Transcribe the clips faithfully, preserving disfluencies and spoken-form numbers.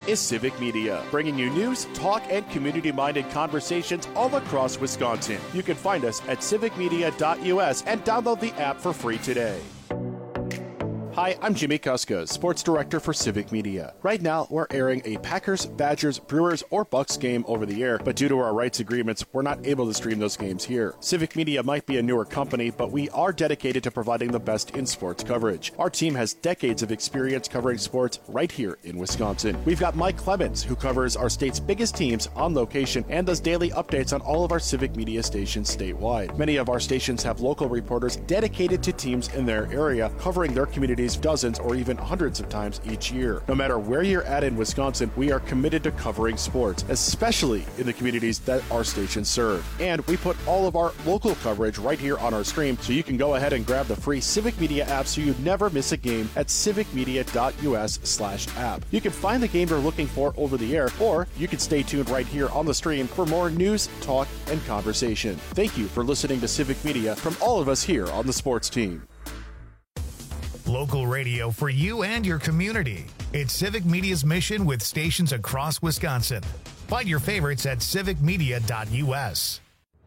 is Civic Media, bringing you news, talk, and community-minded conversations all across Wisconsin. You can find us at civic media dot u s and download the app for free today. Hi, I'm Jimmy Kuska, Sports Director for Civic Media. Right now, we're airing a Packers, Badgers, Brewers, or Bucks game over the air, but due to our rights agreements, we're not able to stream those games here. Civic Media might be a newer company, but we are dedicated to providing the best in sports coverage. Our team has decades of experience covering sports right here in Wisconsin. We've got Mike Clemens, who covers our state's biggest teams on location and does daily updates on all of our Civic Media stations statewide. Many of our stations have local reporters dedicated to teams in their area, covering their communities dozens or even hundreds of times each year. No matter where you're at in Wisconsin, we are committed to covering sports, especially in the communities that our stations serve. And we put all of our local coverage right here on our stream, so you can go ahead and grab the free Civic Media app so you never miss a game at civic media dot u s slash app. You can find the game you're looking for over the air, or you can stay tuned right here on the stream for more news, talk, and conversation. Thank you for listening to Civic Media from all of us here on the sports team. Local radio for you and your community. It's Civic Media's mission with stations across Wisconsin. Find your favorites at civic media dot u s.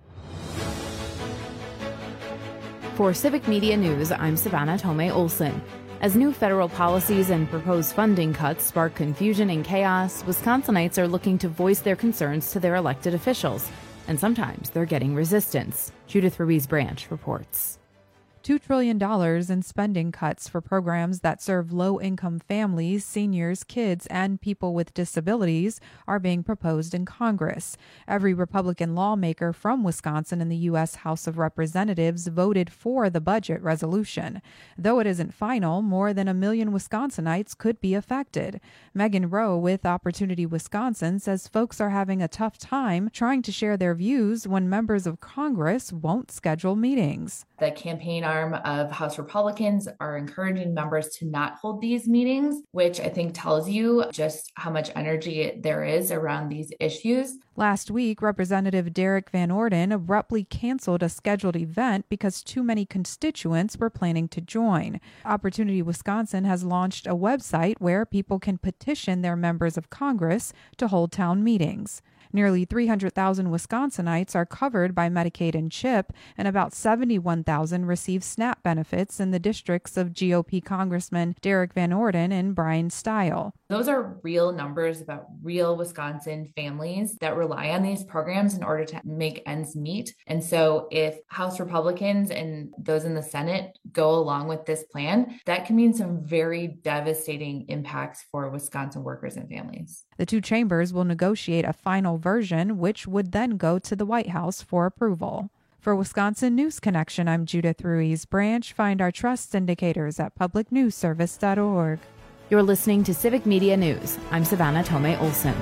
For Civic Media News, I'm Savannah Tomei Olson. As new federal policies and proposed funding cuts spark confusion and chaos, Wisconsinites are looking to voice their concerns to their elected officials. And sometimes they're getting resistance. Judith Ruiz-Branch reports. two trillion dollars in spending cuts for programs that serve low-income families, seniors, kids, and people with disabilities are being proposed in Congress. Every Republican lawmaker from Wisconsin in the U S House of Representatives voted for the budget resolution. Though it isn't final, more than a million Wisconsinites could be affected. Megan Rowe with Opportunity Wisconsin says folks are having a tough time trying to share their views when members of Congress won't schedule meetings. The campaign arm of House Republicans are encouraging members to not hold these meetings, which I think tells you just how much energy there is around these issues. Last week, Representative Derek Van Orden abruptly canceled a scheduled event because too many constituents were planning to join. Opportunity Wisconsin has launched a website where people can petition their members of Congress to hold town meetings. Nearly three hundred thousand Wisconsinites are covered by Medicaid and CHIP, and about seventy-one thousand receive SNAP benefits in the districts of G O P Congressman Derek Van Orden and Brian Stile. Those are real numbers about real Wisconsin families that rely on these programs in order to make ends meet. And so if House Republicans and those in the Senate go along with this plan, that can mean some very devastating impacts for Wisconsin workers and families. The two chambers will negotiate a final version, which would then go to the White House for approval. For Wisconsin News Connection, I'm Judith Ruiz-Branch. Find our trust indicators at public news service dot org. You're listening to Civic Media News. I'm Savannah Tomei Olson.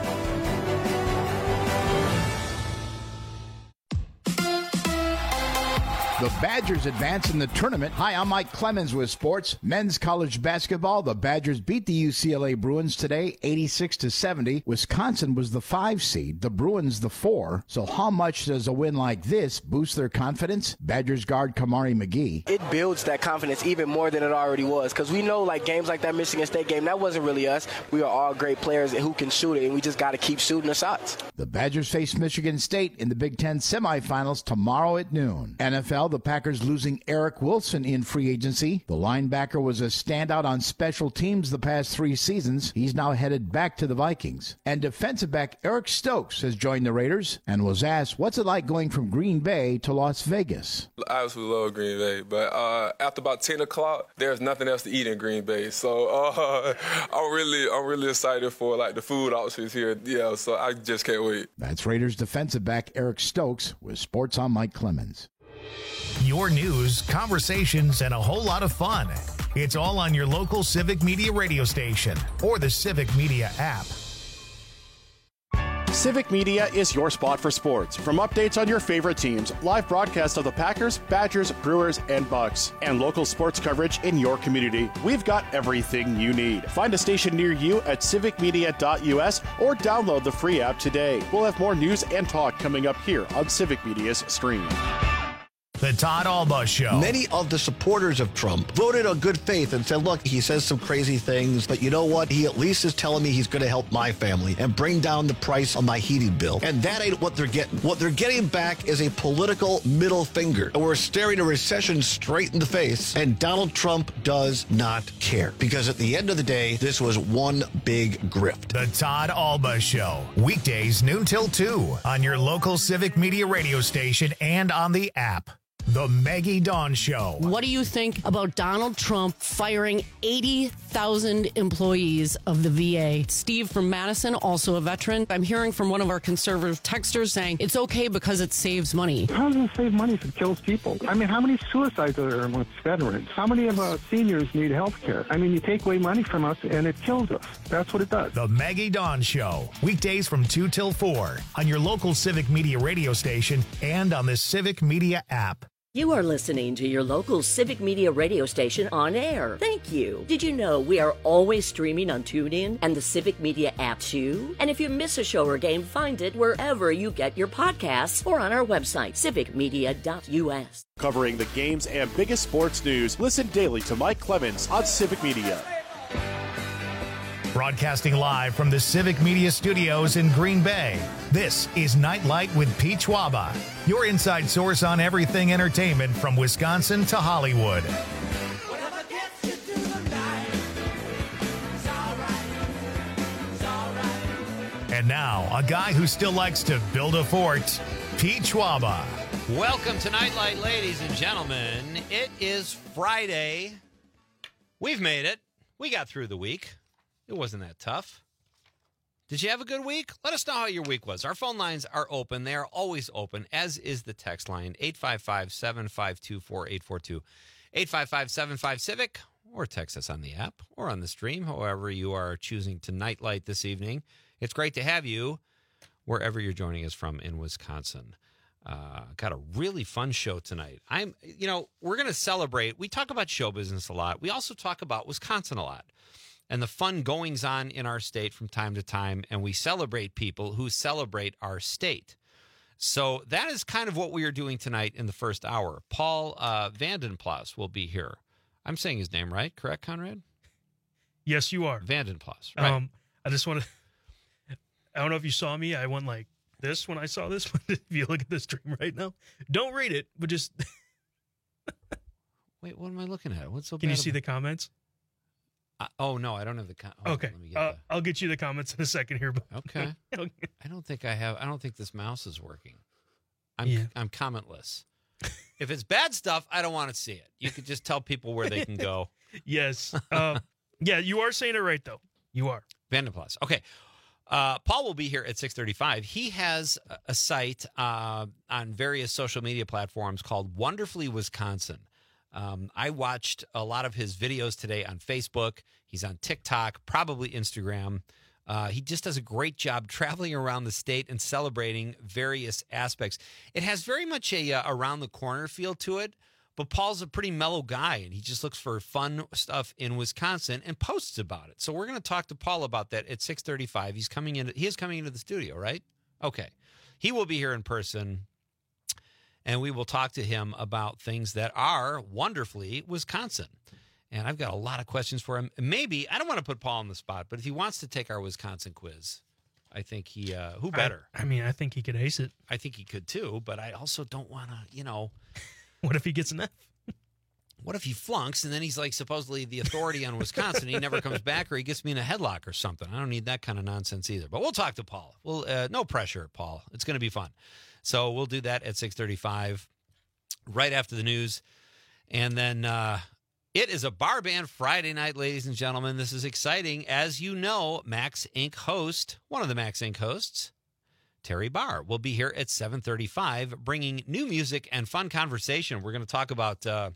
The Badgers advance in the tournament. Hi, I'm Mike Clemens with sports. Men's college basketball. The Badgers beat the U C L A Bruins today, eighty-six to seventy. Wisconsin was the five seed, the Bruins the four. So how much does a win like this boost their confidence? Badgers guard Kamari McGee. It builds that confidence even more than it already was, because we know like games like that Michigan State game, that wasn't really us. We are all great players who can shoot it, and we just got to keep shooting the shots. The Badgers face Michigan State in the Big Ten semifinals tomorrow at noon. N F L, the Packers losing Eric Wilson in free agency. The linebacker was a standout on special teams the past three seasons. He's now headed back to the Vikings. And defensive back Eric Stokes has joined the Raiders and was asked, what's it like going from Green Bay to Las Vegas? I absolutely love Green Bay, but uh, after about ten o'clock, there's nothing else to eat in Green Bay. So uh, I'm really I'm really excited for like the food options here. Yeah, so I just can't wait. That's Raiders defensive back Eric Stokes with Sports on Mike Clemens. Your news, conversations, and a whole lot of fun. It's all on your local Civic Media radio station or the Civic Media app. Civic Media is your spot for sports. From updates on your favorite teams, live broadcasts of the Packers, Badgers, Brewers, and Bucks, and local sports coverage in your community, we've got everything you need. Find a station near you at civic media dot u s or download the free app today. We'll have more news and talk coming up here on Civic Media's stream. The Todd Alba Show. Many of the supporters of Trump voted on good faith and said, look, he says some crazy things, but you know what? He at least is telling me he's going to help my family and bring down the price of my heating bill. And that ain't what they're getting. What they're getting back is a political middle finger. And we're staring a recession straight in the face, and Donald Trump does not care. Because at the end of the day, this was one big grift. The Todd Alba Show. Weekdays noon till two on your local Civic Media radio station and on the app. The Maggie Dawn Show. What do you think about Donald Trump firing eighty thousand employees of the V A? Steve from Madison, also a veteran. I'm hearing from one of our conservative texters saying it's okay because it saves money. How does it save money if it kills people? I mean, how many suicides are there amongst veterans? How many of our seniors need health care? I mean, you take away money from us and it kills us. That's what it does. The Maggie Dawn Show. Weekdays from two till four on your local Civic Media radio station and on the Civic Media app. You are listening to your local Civic Media radio station on air. Thank you. Did you know we are always streaming on TuneIn and the Civic Media app too? And if you miss a show or game, find it wherever you get your podcasts or on our website, civic media dot u s. Covering the games and biggest sports news, listen daily to Mike Clemens on Civic Media. Broadcasting live from the Civic Media Studios in Green Bay, this is Nightlight with Pete Schwaba, your inside source on everything entertainment from Wisconsin to Hollywood. And now, a guy who still likes to build a fort, Pete Schwaba. Welcome to Nightlight, ladies and gentlemen. It is Friday. We've made it. We got through the week. It wasn't that tough. Did you have a good week? Let us know how your week was. Our phone lines are open. They are always open, as is the text line, eight five five, seven five two, four eight four two, eight five five, seven five, CIVIC, or text us on the app or on the stream, however you are choosing to Nightlight this evening. It's great to have you wherever you're joining us from in Wisconsin. Uh, got a really fun show tonight. I'm, you know, we're going to celebrate. We talk about show business a lot. We also talk about Wisconsin a lot and the fun goings on in our state from time to time. And we celebrate people who celebrate our state. So that is kind of what we are doing tonight in the first hour. Paul uh, Vandenplas will be here. I'm saying his name right, correct, Conrad? Yes, you are. Vandenplas, right. Um, I just want to, I don't know if you saw me. I went like this when I saw this. If you look at the stream right now, don't read it, but just. Wait, what am I looking at? What's so Can bad you see about... the comments? Uh, oh, no, I don't have the com- oh, okay. Let me get uh, the... I'll get you the comments in a second here. But... Okay. I don't think I have. I don't think this mouse is working. I'm Yeah. I'm commentless. If it's bad stuff, I don't want to see it. You could just tell people where they can go. Yes. Uh, yeah, you are saying it right, though. You are. Vandenplas. Okay. Uh, Paul will be here at six thirty-five. He has a, a site uh, on various social media platforms called Wonderfully Wisconsin. Um, I watched a lot of his videos today on Facebook. He's on TikTok, probably Instagram. Uh, he just does a great job traveling around the state and celebrating various aspects. It has very much a uh, around-the-corner feel to it, but Paul's a pretty mellow guy, and he just looks for fun stuff in Wisconsin and posts about it. So we're going to talk to Paul about that at six thirty-five. He's coming in. He is coming into the studio, right? Okay. He will be here in person, and we will talk to him about things that are wonderfully Wisconsin. And I've got a lot of questions for him. Maybe, I don't want to put Paul on the spot, but if he wants to take our Wisconsin quiz, I think he, uh, who better? I, I mean, I think he could ace it. I think he could too, but I also don't want to, you know. What if he gets an F? What if he flunks and then he's like supposedly the authority on Wisconsin, he never comes back, or he gets me in a headlock or something? I don't need that kind of nonsense either. But we'll talk to Paul. We'll, uh, no pressure, Paul. It's going to be fun. So we'll do that at six thirty-five, right after the news. And then uh, it is a Bar Band Friday night, ladies and gentlemen. This is exciting. As you know, Max Incorporated host, one of the Max Incorporated hosts, Terry Barr, will be here at seven thirty-five, bringing new music and fun conversation. We're going to talk about uh,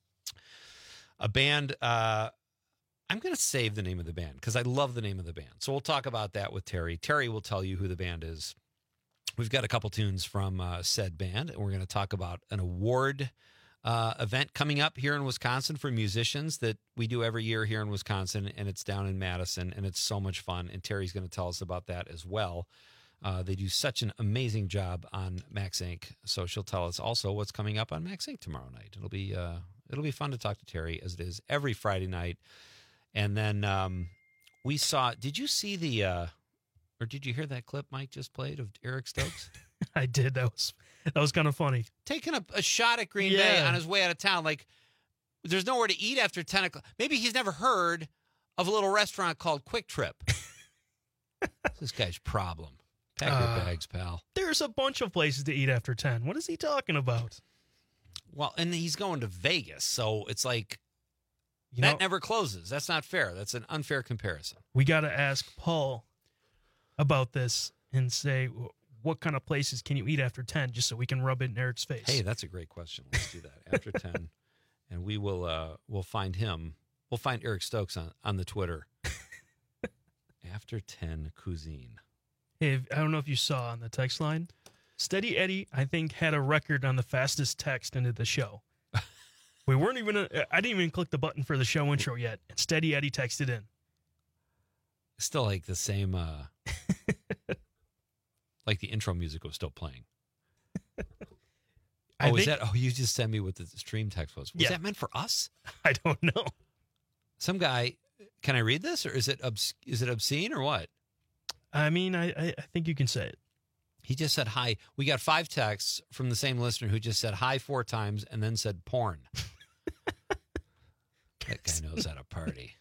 a band. Uh, I'm going to save the name of the band because I love the name of the band. So we'll talk about that with Terry. Terry will tell you who the band is. We've got a couple tunes from uh, said band, and we're going to talk about an award uh, event coming up here in Wisconsin for musicians that we do every year here in Wisconsin, and it's down in Madison, and it's so much fun, and Terry's going to tell us about that as well. Uh, they do such an amazing job on Max Incorporated. So she'll tell us also what's coming up on Max Incorporated tomorrow night. It'll be uh, it'll be fun to talk to Terry, as it is every Friday night. And then um, we saw. Did you see the? Uh, or did you hear that clip Mike just played of Eric Stokes? I did. That was that was kind of funny. Taking a, a shot at Green Yeah. Bay on his way out of town. Like, there's nowhere to eat after ten o'clock. Maybe he's never heard of a little restaurant called Quick Trip. This guy's problem. Pack your Uh, bags, pal. There's a bunch of places to eat after ten. What is he talking about? Well, and he's going to Vegas, so it's like You that know, never closes. That's not fair. That's an unfair comparison. we got to ask Paul about this and say, w- what kind of places can you eat after ten, just so we can rub it in Eric's face. Hey, that's a great question. Let's do that after ten, and we will uh, we'll find him. We'll find Eric Stokes on, on the Twitter. After ten cuisine. If, I don't know if you saw on the text line, Steady Eddie, I think, had a record on the fastest text into the show. We weren't even, uh, I didn't even click the button for the show intro yet, and Steady Eddie texted in. Still like the same, uh, like the intro music was still playing. I Oh, is think- that, oh, you just sent me what the stream text was. Was Yeah. that meant for us? I don't know. Some guy, can I read this or is it, obs- is it obscene or what? I mean, I, I, I think you can say it. He just said hi. We got five texts from the same listener who just said hi four times and then said porn. That guy knows how to party.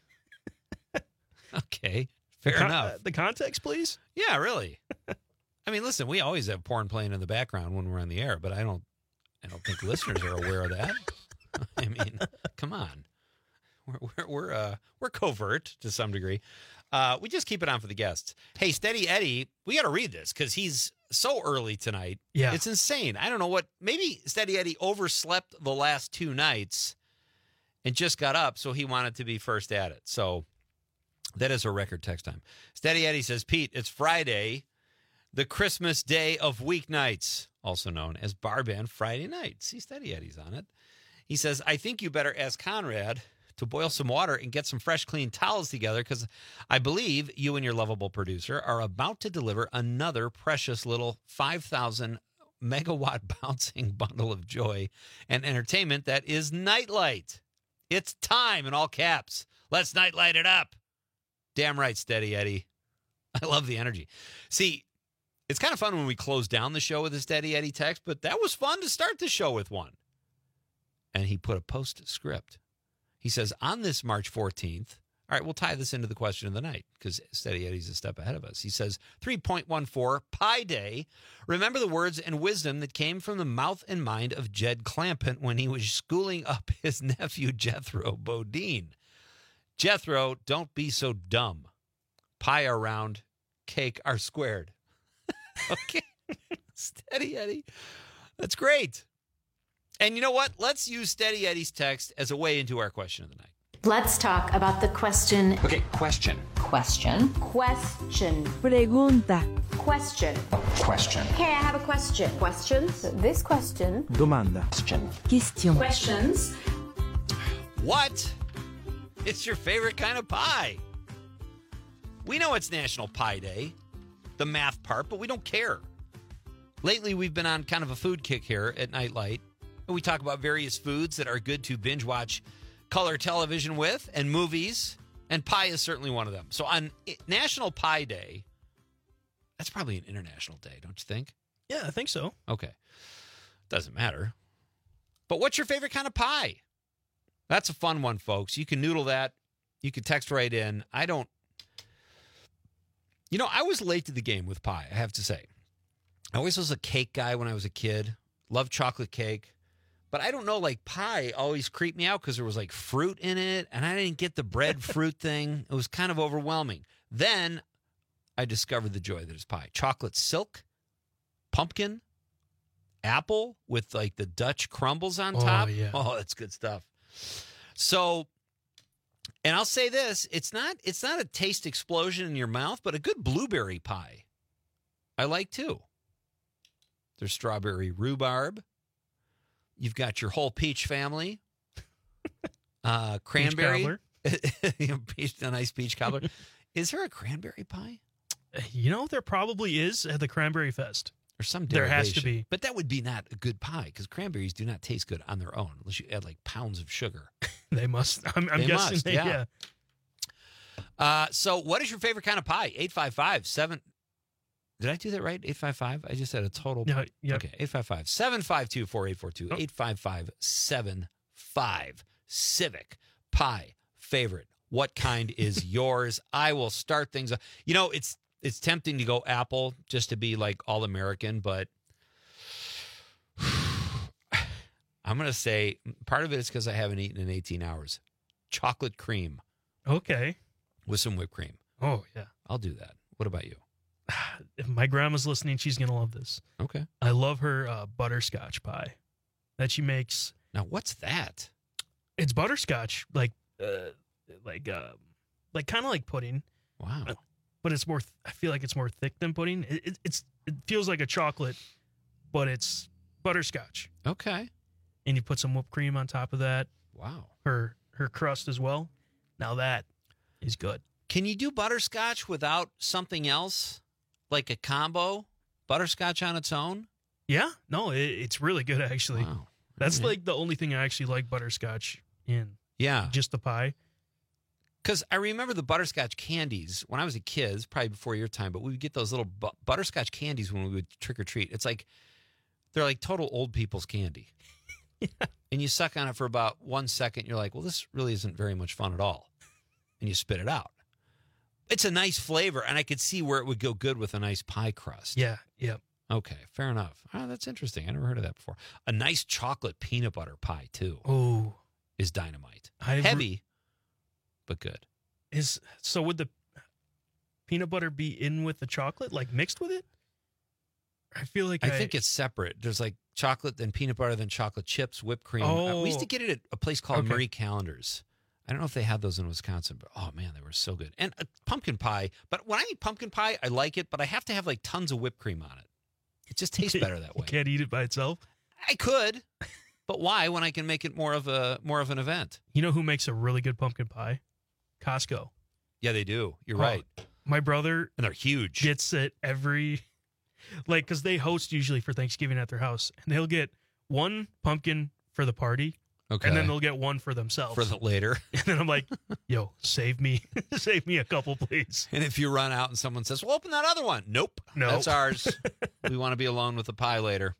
Okay, fair Con- enough. uh, the context, please? Yeah, really. I mean, listen, we always have porn playing in the background when we're on the air, but I don't, I don't think listeners are aware of that. I mean, come on, we're we're we're, uh, we're covert to some degree. Uh, we just keep it on for the guests. Hey, Steady Eddie, we got to read this because he's so early tonight. Yeah. It's insane. I don't know what, maybe Steady Eddie overslept the last two nights and just got up, so he wanted to be first at it. So that is a record text time. Steady Eddie says, Pete, it's Friday, the Christmas day of weeknights, also known as Bar Band Friday night. See, Steady Eddie's on it. He says, I think you better ask Conrad to boil some water and get some fresh, clean towels together because I believe you and your lovable producer are about to deliver another precious little five thousand megawatt bouncing bundle of joy and entertainment that is Nightlight. It's time, in all caps. Let's Nightlight it up. Damn right, Steady Eddie. I love the energy. See, it's kind of fun when we close down the show with a Steady Eddie text, but that was fun to start the show with one. And he put a postscript. He says, on this March fourteenth, all right, we'll tie this into the question of the night because Steady Eddie's a step ahead of us. He says, three point one four, Pi Day. Remember the words and wisdom that came from the mouth and mind of Jed Clampett when he was schooling up his nephew Jethro Bodine. Jethro, don't be so dumb. Pie are round, cake are squared. Okay. Steady Eddie. That's great. And you know what? Let's use Steady Eddie's text as a way into our question of the night. Let's talk about the question. Okay, question. Question. Question. Pregunta. Question. Question. Okay, I have a question. Questions? This question. Domanda. Question. Question. Questions. What? It's your favorite kind of pie. We know it's National Pie Day, the math part, but we don't care. Lately, we've been on kind of a food kick here at Nightlight. And we talk about various foods that are good to binge watch color television with and movies, and pie is certainly one of them. So on National Pie Day, that's probably an international day, don't you think? Yeah, I think so. Okay. Doesn't matter. But what's your favorite kind of pie? That's a fun one, folks. You can noodle that. You can text right in. I don't... You know, I was late to the game with pie, I have to say. I always was a cake guy when I was a kid. Loved chocolate cake. But I don't know, like pie always creeped me out because there was like fruit in it, and I didn't get the bread fruit thing. It was kind of overwhelming. Then I discovered the joy that is pie. Chocolate silk, pumpkin, apple with like the Dutch crumbles on Oh, top. yeah. Oh, that's good stuff. So, and I'll say this, it's not it's not a taste explosion in your mouth, but a good blueberry pie I like too. There's strawberry rhubarb. You've got your whole peach family. Uh, cranberry. cobbler. peach, a nice peach cobbler. Is there a cranberry pie? You know, there probably is at the Cranberry Fest. Or some There derivation. has to be. But that would be not a good pie because cranberries do not taste good on their own unless you add like pounds of sugar. They must. I'm, I'm They guessing must, they, yeah. yeah. Uh, so what is your favorite kind of pie? eight five five seven Did I do that right? eight five five I just had a total. Yeah, yeah. Okay, eight five five seven five two four eight four two Oh. eight five five seven five Civic pie favorite. What kind is yours? I will start things up. You know, it's it's tempting to go apple just to be like all American, but I'm going to say part of it is because I haven't eaten in eighteen hours. Chocolate cream. Okay. With some whipped cream. Oh, yeah. I'll do that. What about you? If my grandma's listening, she's going to love this. Okay. I love her uh, butterscotch pie that she makes. Now, what's that? It's butterscotch, like, uh, like, uh, like kind of like pudding. Wow. Uh, but it's more. Th- I feel like it's more thick than pudding. It, it, it's. It feels like a chocolate, but it's butterscotch. Okay. And you put some whipped cream on top of that. Wow. Her her crust as well. Now that is good. Can you do butterscotch without something else, like a combo? Butterscotch on its own? Yeah. No, it, it's really good actually. Wow. That's right. like the only thing I actually like butterscotch in. Yeah. Just the pie. Because I remember the butterscotch candies when I was a kid. It's probably before your time, but we would get those little bu- butterscotch candies when we would trick or treat. It's like they're like total old people's candy. Yeah. And you suck on it for about one second. You're like, well, this really isn't very much fun at all. And you spit it out. It's a nice flavor, and I could see where it would go good with a nice pie crust. Yeah. Yep. Okay, fair enough. Oh, that's interesting. I never heard of that before. A nice chocolate peanut butter pie, too, Oh, is dynamite. I've Heavy, but good. is so would the peanut butter be in with the chocolate, like mixed with it? I feel like I I, think it's separate. There's like chocolate, then peanut butter, then chocolate chips, whipped cream. Uh, we used to Oh. get it at a place called Okay. Marie Callender's. I don't know if they had those in Wisconsin, but oh man, they were so good. And uh, pumpkin pie. But when I eat pumpkin pie, I like it, but I have to have like tons of whipped cream on it. It just tastes better that You way. can't eat it by itself. I could, but why when I can make it more of a more of an event? You know who makes a really good pumpkin pie? Costco. Yeah, they do. You're Oh, right. My brother And they're huge. gets it every, like, because they host usually for Thanksgiving at their house, and they'll get one pumpkin for the party, Okay. and then they'll get one for themselves. For the later. And then I'm like, yo, save me, save me a couple, please. And if you run out and someone says, well, open that other one. Nope. No. That's ours. We want to be alone with the pie later.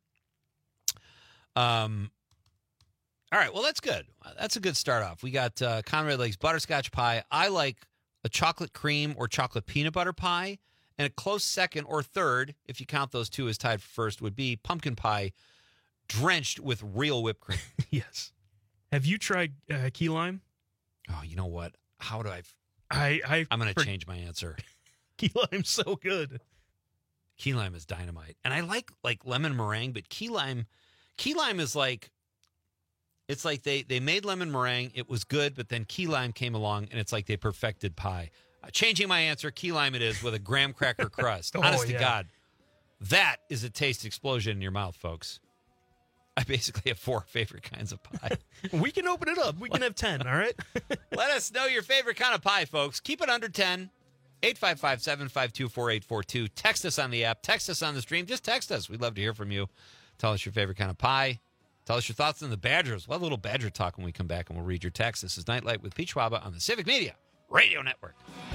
Um. All right. Well, that's good. That's a good start off. We got uh, Conrad likes butterscotch pie. I like a chocolate cream or chocolate peanut butter pie. And a close second or third, if you count those two as tied for first, would be pumpkin pie drenched with real whipped cream. Yes. Have you tried uh, key lime? Oh, you know what? How do I? I, I I'm going to for- change my answer. Key lime's so good. Key lime is dynamite. And I like like lemon meringue, but key lime key lime is like it's like they they made lemon meringue, it was good, but then key lime came along and it's like they perfected pie. Uh, changing my answer, key lime it is with a graham cracker crust. Oh, Honest yeah. to God. That is a taste explosion in your mouth, folks. I basically have four favorite kinds of pie. We can open it up. We can have ten, all right? Let us know your favorite kind of pie, folks. Keep it under ten. eight five five, seven five two, four eight four two. Text us on the app. Text us on the stream. Just text us. We'd love to hear from you. Tell us your favorite kind of pie. Tell us your thoughts on the Badgers. We'll have a little Badger talk when we come back, and we'll read your text. This is Nightlight with Pete Schwaba on the Civic Media Radio Network.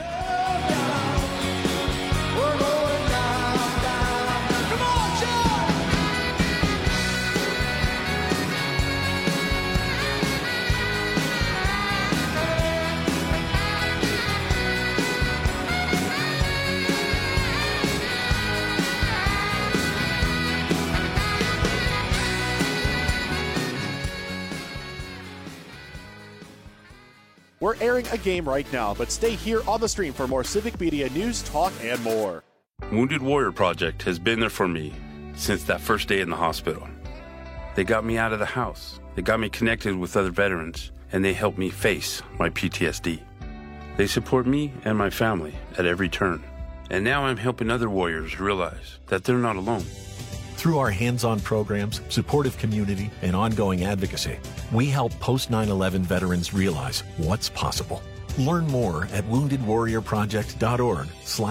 We're airing a game right now, but stay here on the stream for more Civic Media news, talk, and more. Wounded Warrior Project has been there for me since that first day in the hospital. They got me out of the house, they got me connected with other veterans, and they helped me face my P T S D. They support me and my family at every turn. And now I'm helping other warriors realize that they're not alone. Through our hands-on programs, supportive community, and ongoing advocacy, we help post nine eleven veterans realize what's possible. Learn more at wounded warrior project dot org slash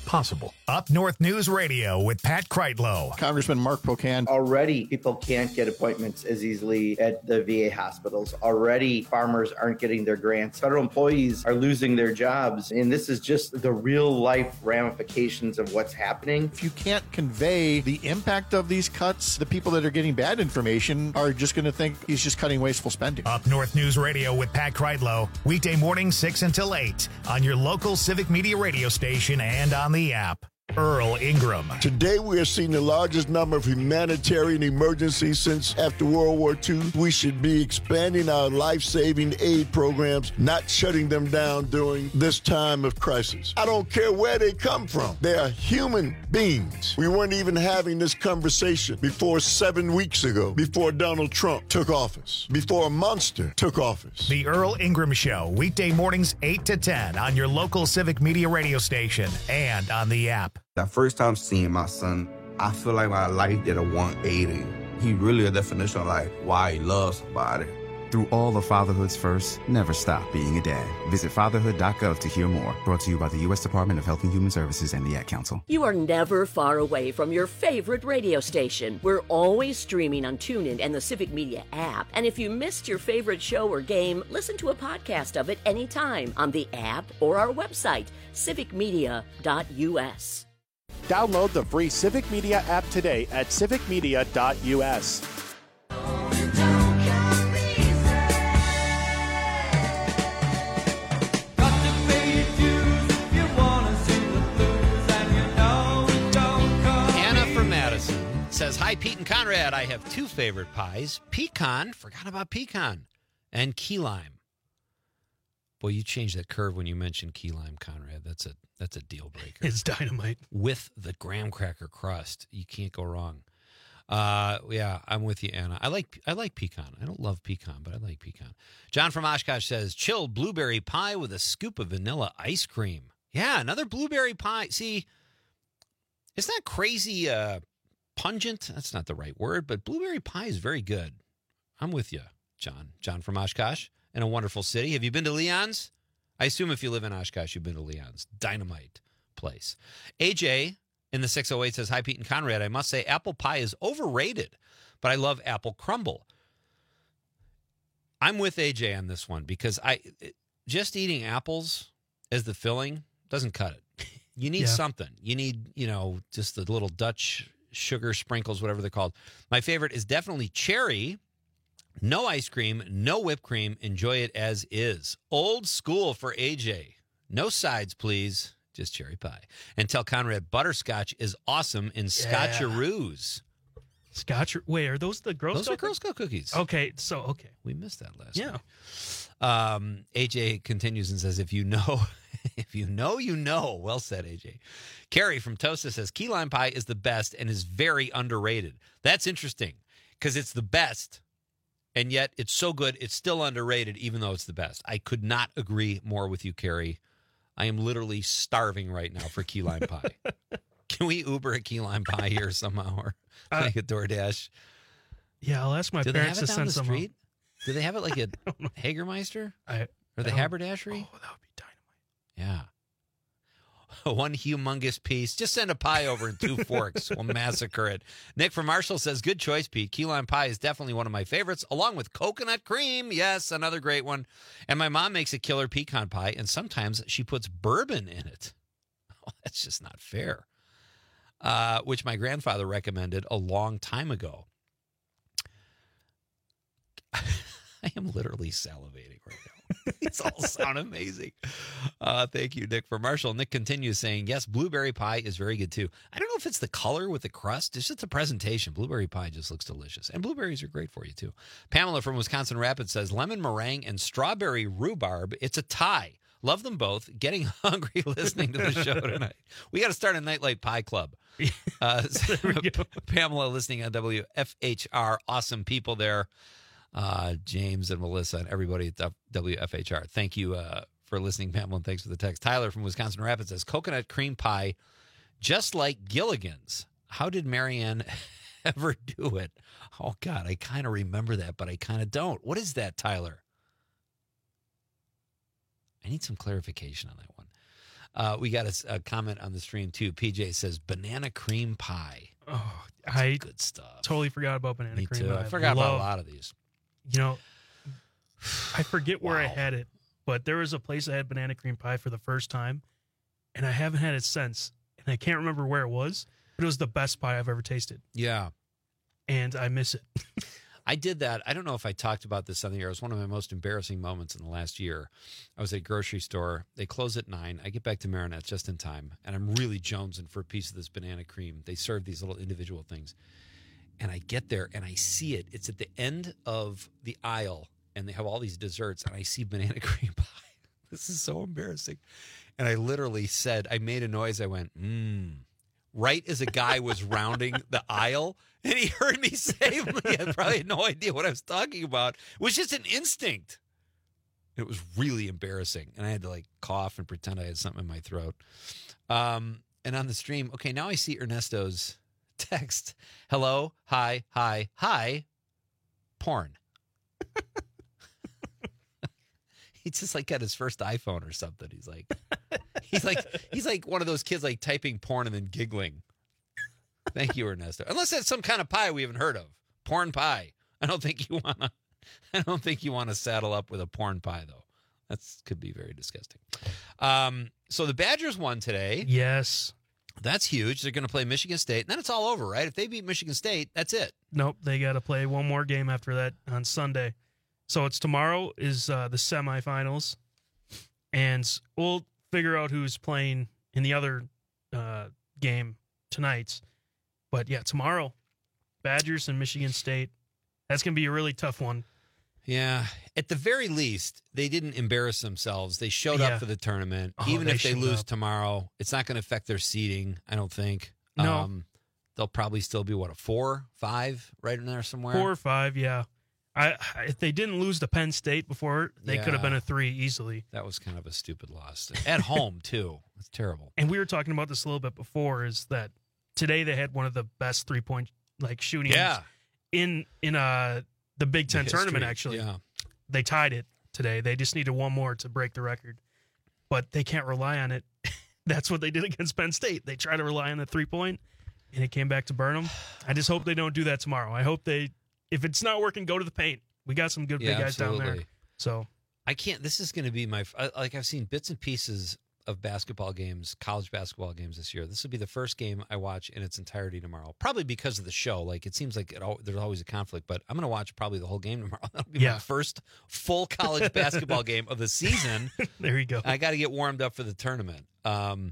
possible. Up North News Radio with Pat Kreitlow. Congressman Mark Pocan. Already, people can't get appointments as easily at the V A hospitals. Already, farmers aren't getting their grants. Federal employees are losing their jobs. And this is just the real-life ramifications of what's happening. If you can't convey the impact of these cuts, the people that are getting bad information are just going to think he's just cutting wasteful spending. Up North News Radio with Pat Kreitlow. Weekday mornings six until eight on your local Civic Media radio station and on the app. Earl Ingram. Today we are seeing the largest number of humanitarian emergencies since after World War Two. We should be expanding our life-saving aid programs, not shutting them down during this time of crisis. I don't care where they come from. They are human beings. We weren't even having this conversation before seven weeks ago, before Donald Trump took office, before a monster took office. The Earl Ingram Show, weekday mornings eight to ten on your local Civic Media radio station and on the app. That first time seeing my son, I feel like my life did a one eighty. He really a definition of like why he loves somebody. Through all of fatherhood's first, never stop being a dad. Visit fatherhood dot gov to hear more. Brought to you by the U S Department of Health and Human Services and the Ad Council. You are never far away from your favorite radio station. We're always streaming on TuneIn and the Civic Media app. And if you missed your favorite show or game, listen to a podcast of it anytime on the app or our website, civic media dot u s. Download the free Civic Media app today at civic media dot u s. Anna from Madison says, hi, Pete and Conrad. I have two favorite pies, pecan, forgot about pecan, and key lime. Boy, you changed that curve when you mentioned key lime, Conrad. That's a that's a deal breaker. It's dynamite. With the graham cracker crust, you can't go wrong. Uh, yeah, I'm with you, Anna. I like I like pecan. I don't love pecan, but I like pecan. John from Oshkosh says, chilled blueberry pie with a scoop of vanilla ice cream. Yeah, another blueberry pie. See, it's not crazy uh, pungent. That's not the right word, but blueberry pie is very good. I'm with you, John. John from Oshkosh. In a wonderful city. Have you been to Leon's? I assume if you live in Oshkosh, you've been to Leon's. Dynamite place. A J in the six oh eight says, hi, Pete and Conrad. I must say apple pie is overrated, but I love apple crumble. I'm with A J on this one because I just eating apples as the filling doesn't cut it. You need yeah. something. You need, you know, just the little Dutch sugar sprinkles, whatever they're called. My favorite is definitely cherry. No ice cream, no whipped cream. Enjoy it as is. Old school for A J. No sides, please. Just cherry pie. And tell Conrad butterscotch is awesome in yeah. Scotcheroos. Scotch? Wait, are those the Girl Those Scout? are Girl Scout cookies. Okay, so, okay. We missed that last Yeah. week. Um, A J continues and says, if you know, if you know, you know. Well said, A J. Carrie from Tosa says, key lime pie is the best and is very underrated. That's interesting because it's the best. And yet it's so good, it's still underrated, even though it's the best. I could not agree more with you, Carrie. I am literally starving right now for key lime pie. Can we Uber a key lime pie here somehow or uh, like a DoorDash? Yeah, I'll ask my Do parents they have it to down send the some. street? Do they have it like a Hagermeister? I, or the I Haberdashery? Oh, that would be dynamite. Yeah. One humongous piece. Just send a pie over in two forks. We'll massacre it. Nick from Marshall says, good choice, Pete. Key lime pie is definitely one of my favorites, along with coconut cream. Yes, another great one. And my mom makes a killer pecan pie, and sometimes she puts bourbon in it. Oh, that's just not fair. Uh, which my grandfather recommended a long time ago. I am literally salivating right now. These all sound amazing. Uh, thank you, Nick, for Marshall. Nick continues saying, yes, blueberry pie is very good, too. I don't know if it's the color with the crust. It's just the presentation. Blueberry pie just looks delicious. And blueberries are great for you, too. Pamela from Wisconsin Rapids says, lemon meringue and strawberry rhubarb. It's a tie. Love them both. Getting hungry listening to the show tonight. We got to start a nightlight pie club. Uh, Pamela listening on W F H R. Awesome people there. Uh, James and Melissa and everybody at W F H R. Thank you uh, for listening, Pamela, and thanks for the text. Tyler from Wisconsin Rapids says, coconut cream pie, just like Gilligan's. How did Marianne ever do it? Oh, God, I kind of remember that, but I kind of don't. What is that, Tyler? I need some clarification on that one. Uh, we got a, a comment on the stream, too. P J says, banana cream pie. Oh, That's I good stuff. totally forgot about banana Me cream too. pie. I forgot love, about a lot of these. You know, I forget where I Wow. had it, but there was a place I had banana cream pie for the first time, and I haven't had it since. And I can't remember where it was, but it was the best pie I've ever tasted. Yeah. And I miss it. I did that. I don't know if I talked about this on the air. It was one of my most embarrassing moments in the last year. I was at a grocery store. They close at nine. I get back to Marinette just in time, and I'm really jonesing for a piece of this banana cream. They serve these little individual things. And I get there, and I see it. It's at the end of the aisle, and they have all these desserts, and I see banana cream pie. This is so embarrassing. And I literally said, I made a noise. I went, mmm. Right as a guy was rounding the aisle, and he heard me say, he had probably had no idea what I was talking about. It was just an instinct. It was really embarrassing, and I had to like cough and pretend I had something in my throat. Um, and on the stream, okay, now I see Ernesto's text. Hello, hi, hi, hi, porn. He just like got his first iPhone or something. He's like, he's like, he's like one of those kids like typing porn and then giggling. Thank you, Ernesto. Unless that's some kind of pie we haven't heard of, porn pie. I don't think you wanna. I don't think you want to saddle up with a porn pie though. That's could be very disgusting. Um, so the Badgers won today. Yes, that's huge. They're going to play Michigan State, and then it's all over, right? If they beat Michigan State, that's it. Nope, they got to play one more game after that on Sunday. So it's tomorrow is uh, the semifinals, and we'll figure out who's playing in the other uh, game tonight. But yeah, tomorrow, Badgers and Michigan State. That's going to be a really tough one. Yeah. At the very least, they didn't embarrass themselves. They showed Yeah. up for the tournament. Oh, Even they if they showed lose up. tomorrow, it's not going to affect their seeding, I don't think. No. Um, they'll probably still be, what, a four, five, right in there somewhere? Four or five, yeah. I if they didn't lose to Penn State before, they could have Yeah. been a three easily. That was kind of a stupid loss. At home, too. It's terrible. And we were talking about this a little bit before. Is that today they had one of the best three point like shootings Yeah. in in uh the Big Ten The tournament. history, Actually, yeah. they tied it today. They just needed one more to break the record, but they can't rely on it. That's what they did against Penn State. They tried to rely on the three point, and it came back to burn them. I just hope they don't do that tomorrow. I hope they, if it's not working, go to the paint. We got some good Yeah, big guys down there. absolutely. So I can't. This is going to be my I- like. I've seen bits and pieces of basketball games, college basketball games this year. This will be the first game I watch in its entirety tomorrow. Probably because of the show. Like it seems like it al- there's always a conflict, but I'm going to watch probably the whole game tomorrow. That'll be Yeah. my first full college basketball game of the season. There you go. I got to get warmed up for the tournament. Um,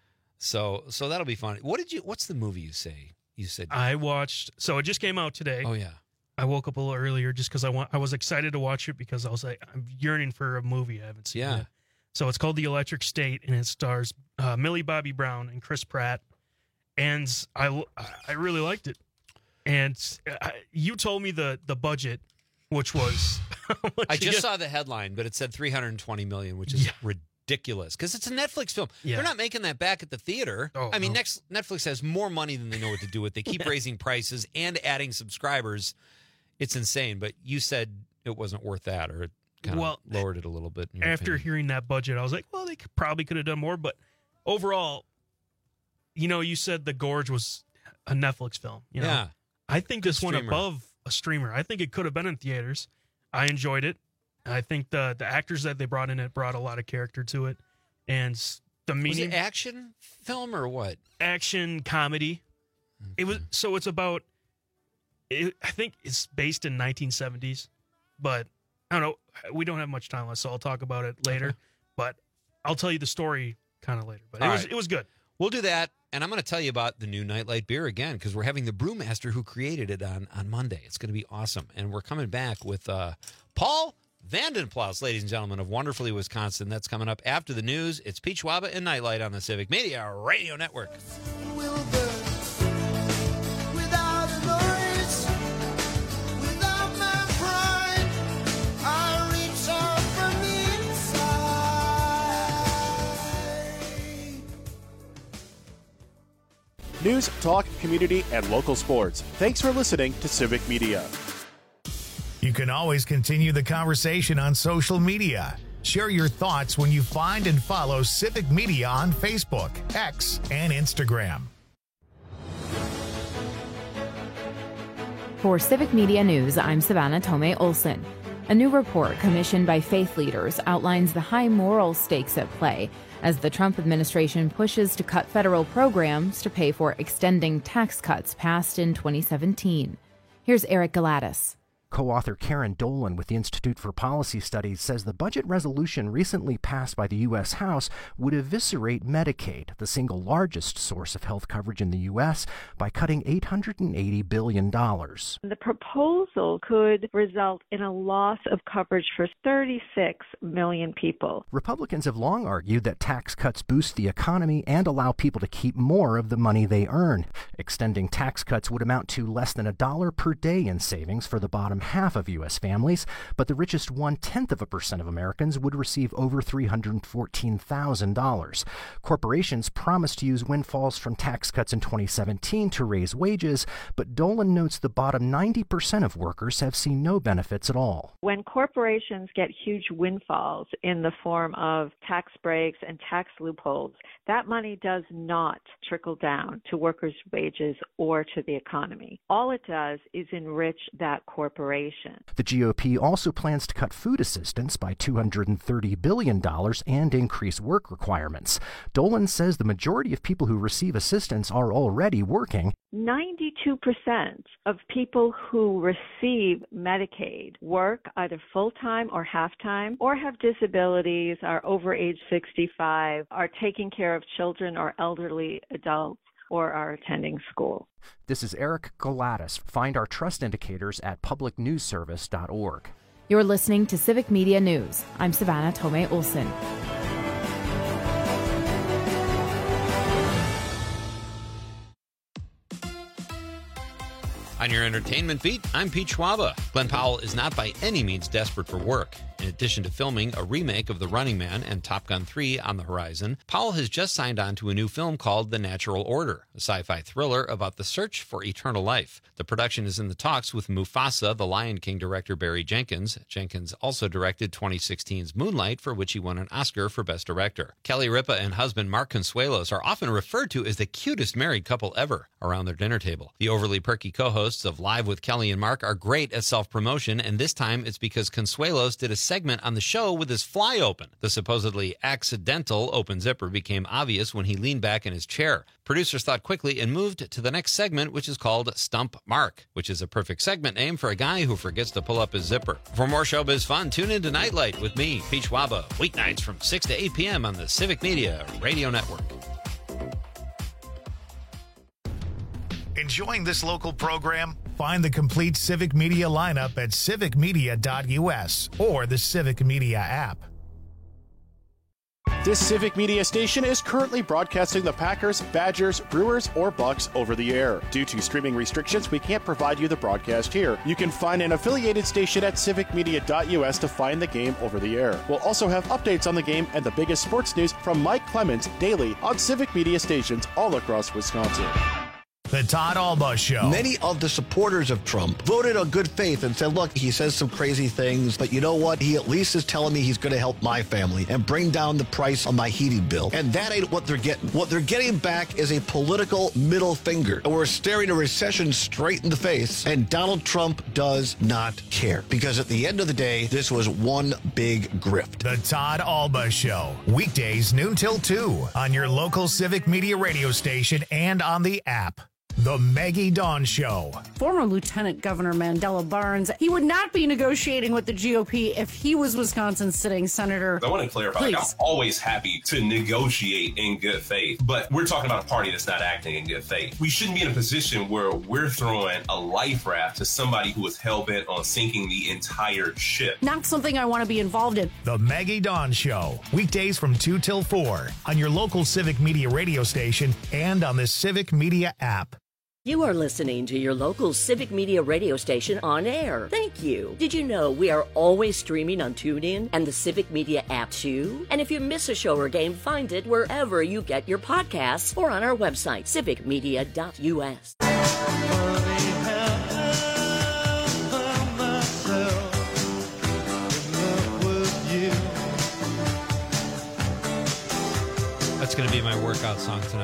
so so that'll be fun. What did you? What's the movie you say? You said. I watched. So it just came out today. Oh yeah. I woke up a little earlier just because I want. I was excited to watch it because I was like, I'm yearning for a movie I haven't seen Yeah. yet. So it's called The Electric State, and it stars uh, Millie Bobby Brown and Chris Pratt. And I, I really liked it. And I, you told me the the budget, which was I just saw the headline, but it said three hundred twenty million, which is Yeah. ridiculous because it's a Netflix film. Yeah. They're not making that back at the theater. Oh, I mean, no. next Netflix has more money than they know what to do with. They keep raising prices and adding subscribers. It's insane. But you said it wasn't worth that, or it kind of Well, lowered it a little bit. in your after opinion. hearing that budget, I was like, well, they could, probably could have done more. But overall, you know, you said The Gorge was a Netflix film. You know? Yeah. I think this went streamer. above a streamer. I think it could have been in theaters. I enjoyed it. I think the the actors that they brought in it brought a lot of character to it, and the was meaning it action film or what? action comedy. It was so it's about. It, I think it's based in nineteen seventies, but I don't know. We don't have much time left, so I'll talk about it later. Okay. But I'll tell you the story kind of later. But it All was right. it was good. We'll do that, and I'm going to tell you about the new Nightlight beer again because we're having the brewmaster who created it on, on Monday. It's going to be awesome, and we're coming back with uh, Paul Vandenplas, ladies and gentlemen, of Wonderfully Wisconsin. That's coming up after the news. It's Pete Schwaba and Nightlight on the Civic Media Radio Network. News, talk, community, and local sports. Thanks for listening to Civic Media. You can always continue the conversation on social media. Share your thoughts when you find and follow Civic Media on Facebook, X, and Instagram. For Civic Media News, I'm Savannah Tomei Olson. A new report commissioned by faith leaders outlines the high moral stakes at play as the Trump administration pushes to cut federal programs to pay for extending tax cuts passed in twenty seventeen. Here's Eric Galatis. Co-author Karen Dolan with the Institute for Policy Studies says the budget resolution recently passed by the U S House would eviscerate Medicaid, the single largest source of health coverage in the U S, by cutting eight hundred eighty billion dollars. The proposal could result in a loss of coverage for thirty-six million people. Republicans have long argued that tax cuts boost the economy and allow people to keep more of the money they earn. Extending tax cuts would amount to less than a dollar per day in savings for the bottom half of U S families, but the richest one-tenth of a percent of Americans would receive over three hundred fourteen thousand dollars. Corporations promised to use windfalls from tax cuts in twenty seventeen to raise wages, but Dolan notes the bottom ninety percent of workers have seen no benefits at all. When corporations get huge windfalls in the form of tax breaks and tax loopholes, that money does not trickle down to workers' wages or to the economy. All it does is enrich that corporation. The G O P also plans to cut food assistance by two hundred thirty billion dollars and increase work requirements. Dolan says the majority of people who receive assistance are already working. ninety-two percent of people who receive Medicaid work either full-time or half-time, or have disabilities, are over age sixty-five, are taking care of children or elderly adults, or are attending school. This is Eric Galatis. Find our trust indicators at public news service dot org. You're listening to Civic Media News. I'm Savannah Tomei Olson. On your entertainment beat, I'm Pete Schwaba. Glenn Powell is not by any means desperate for work. In addition to filming a remake of The Running Man and Top Gun three on the horizon, Powell has just signed on to a new film called The Natural Order, a sci-fi thriller about the search for eternal life. The production is in the talks with Mufasa, the Lion King director Barry Jenkins. Jenkins also directed twenty sixteen's Moonlight, for which he won an Oscar for Best Director. Kelly Ripa and husband Mark Consuelos are often referred to as the cutest married couple ever around their dinner table. The overly perky co-hosts of Live with Kelly and Mark are great at self-promotion, and this time it's because Consuelos did a segment on the show with his fly open. The supposedly accidental open zipper became obvious when he leaned back in his chair. Producers thought quickly and moved to the next segment, which is called Stump Mark, which is a perfect segment name for a guy who forgets to pull up his zipper. For more showbiz fun, tune in to Nightlight with me, Pete Schwaba, weeknights from six to eight p.m. on the Civic Media Radio Network. Enjoying this local program? Find the complete Civic Media lineup at civic media dot u s or the Civic Media app. This Civic Media station is currently broadcasting the Packers, Badgers, Brewers, or Bucks over the air. Due to streaming restrictions, we can't provide you the broadcast here. You can find an affiliated station at civic media dot u s to find the game over the air. We'll also have updates on the game and the biggest sports news from Mike Clemens daily on Civic Media stations all across Wisconsin. The Todd Alba Show. Many of the supporters of Trump voted on good faith and said, look, he says some crazy things, but you know what? He at least is telling me he's going to help my family and bring down the price on my heating bill. And that ain't what they're getting. What they're getting back is a political middle finger. And we're staring a recession straight in the face. And Donald Trump does not care. Because at the end of the day, this was one big grift. The Todd Alba Show. Weekdays noon till two on your local Civic Media radio station and on the app. The Maggie Dawn Show. Former Lieutenant Governor Mandela Barnes, he would not be negotiating with the G O P if he was Wisconsin's sitting senator. I want to clarify, like, I'm always happy to negotiate in good faith, but we're talking about a party that's not acting in good faith. We shouldn't be in a position where we're throwing a life raft to somebody who is hell-bent on sinking the entire ship. Not something I want to be involved in. The Maggie Dawn Show. Weekdays from two till four on your local Civic Media radio station and on the Civic Media app. You are listening to your local Civic Media radio station on air. Thank you. Did you know we are always streaming on TuneIn and the Civic Media app too? And if you miss a show or game, find it wherever you get your podcasts or on our website, civic media dot u s. going to be my workout song tonight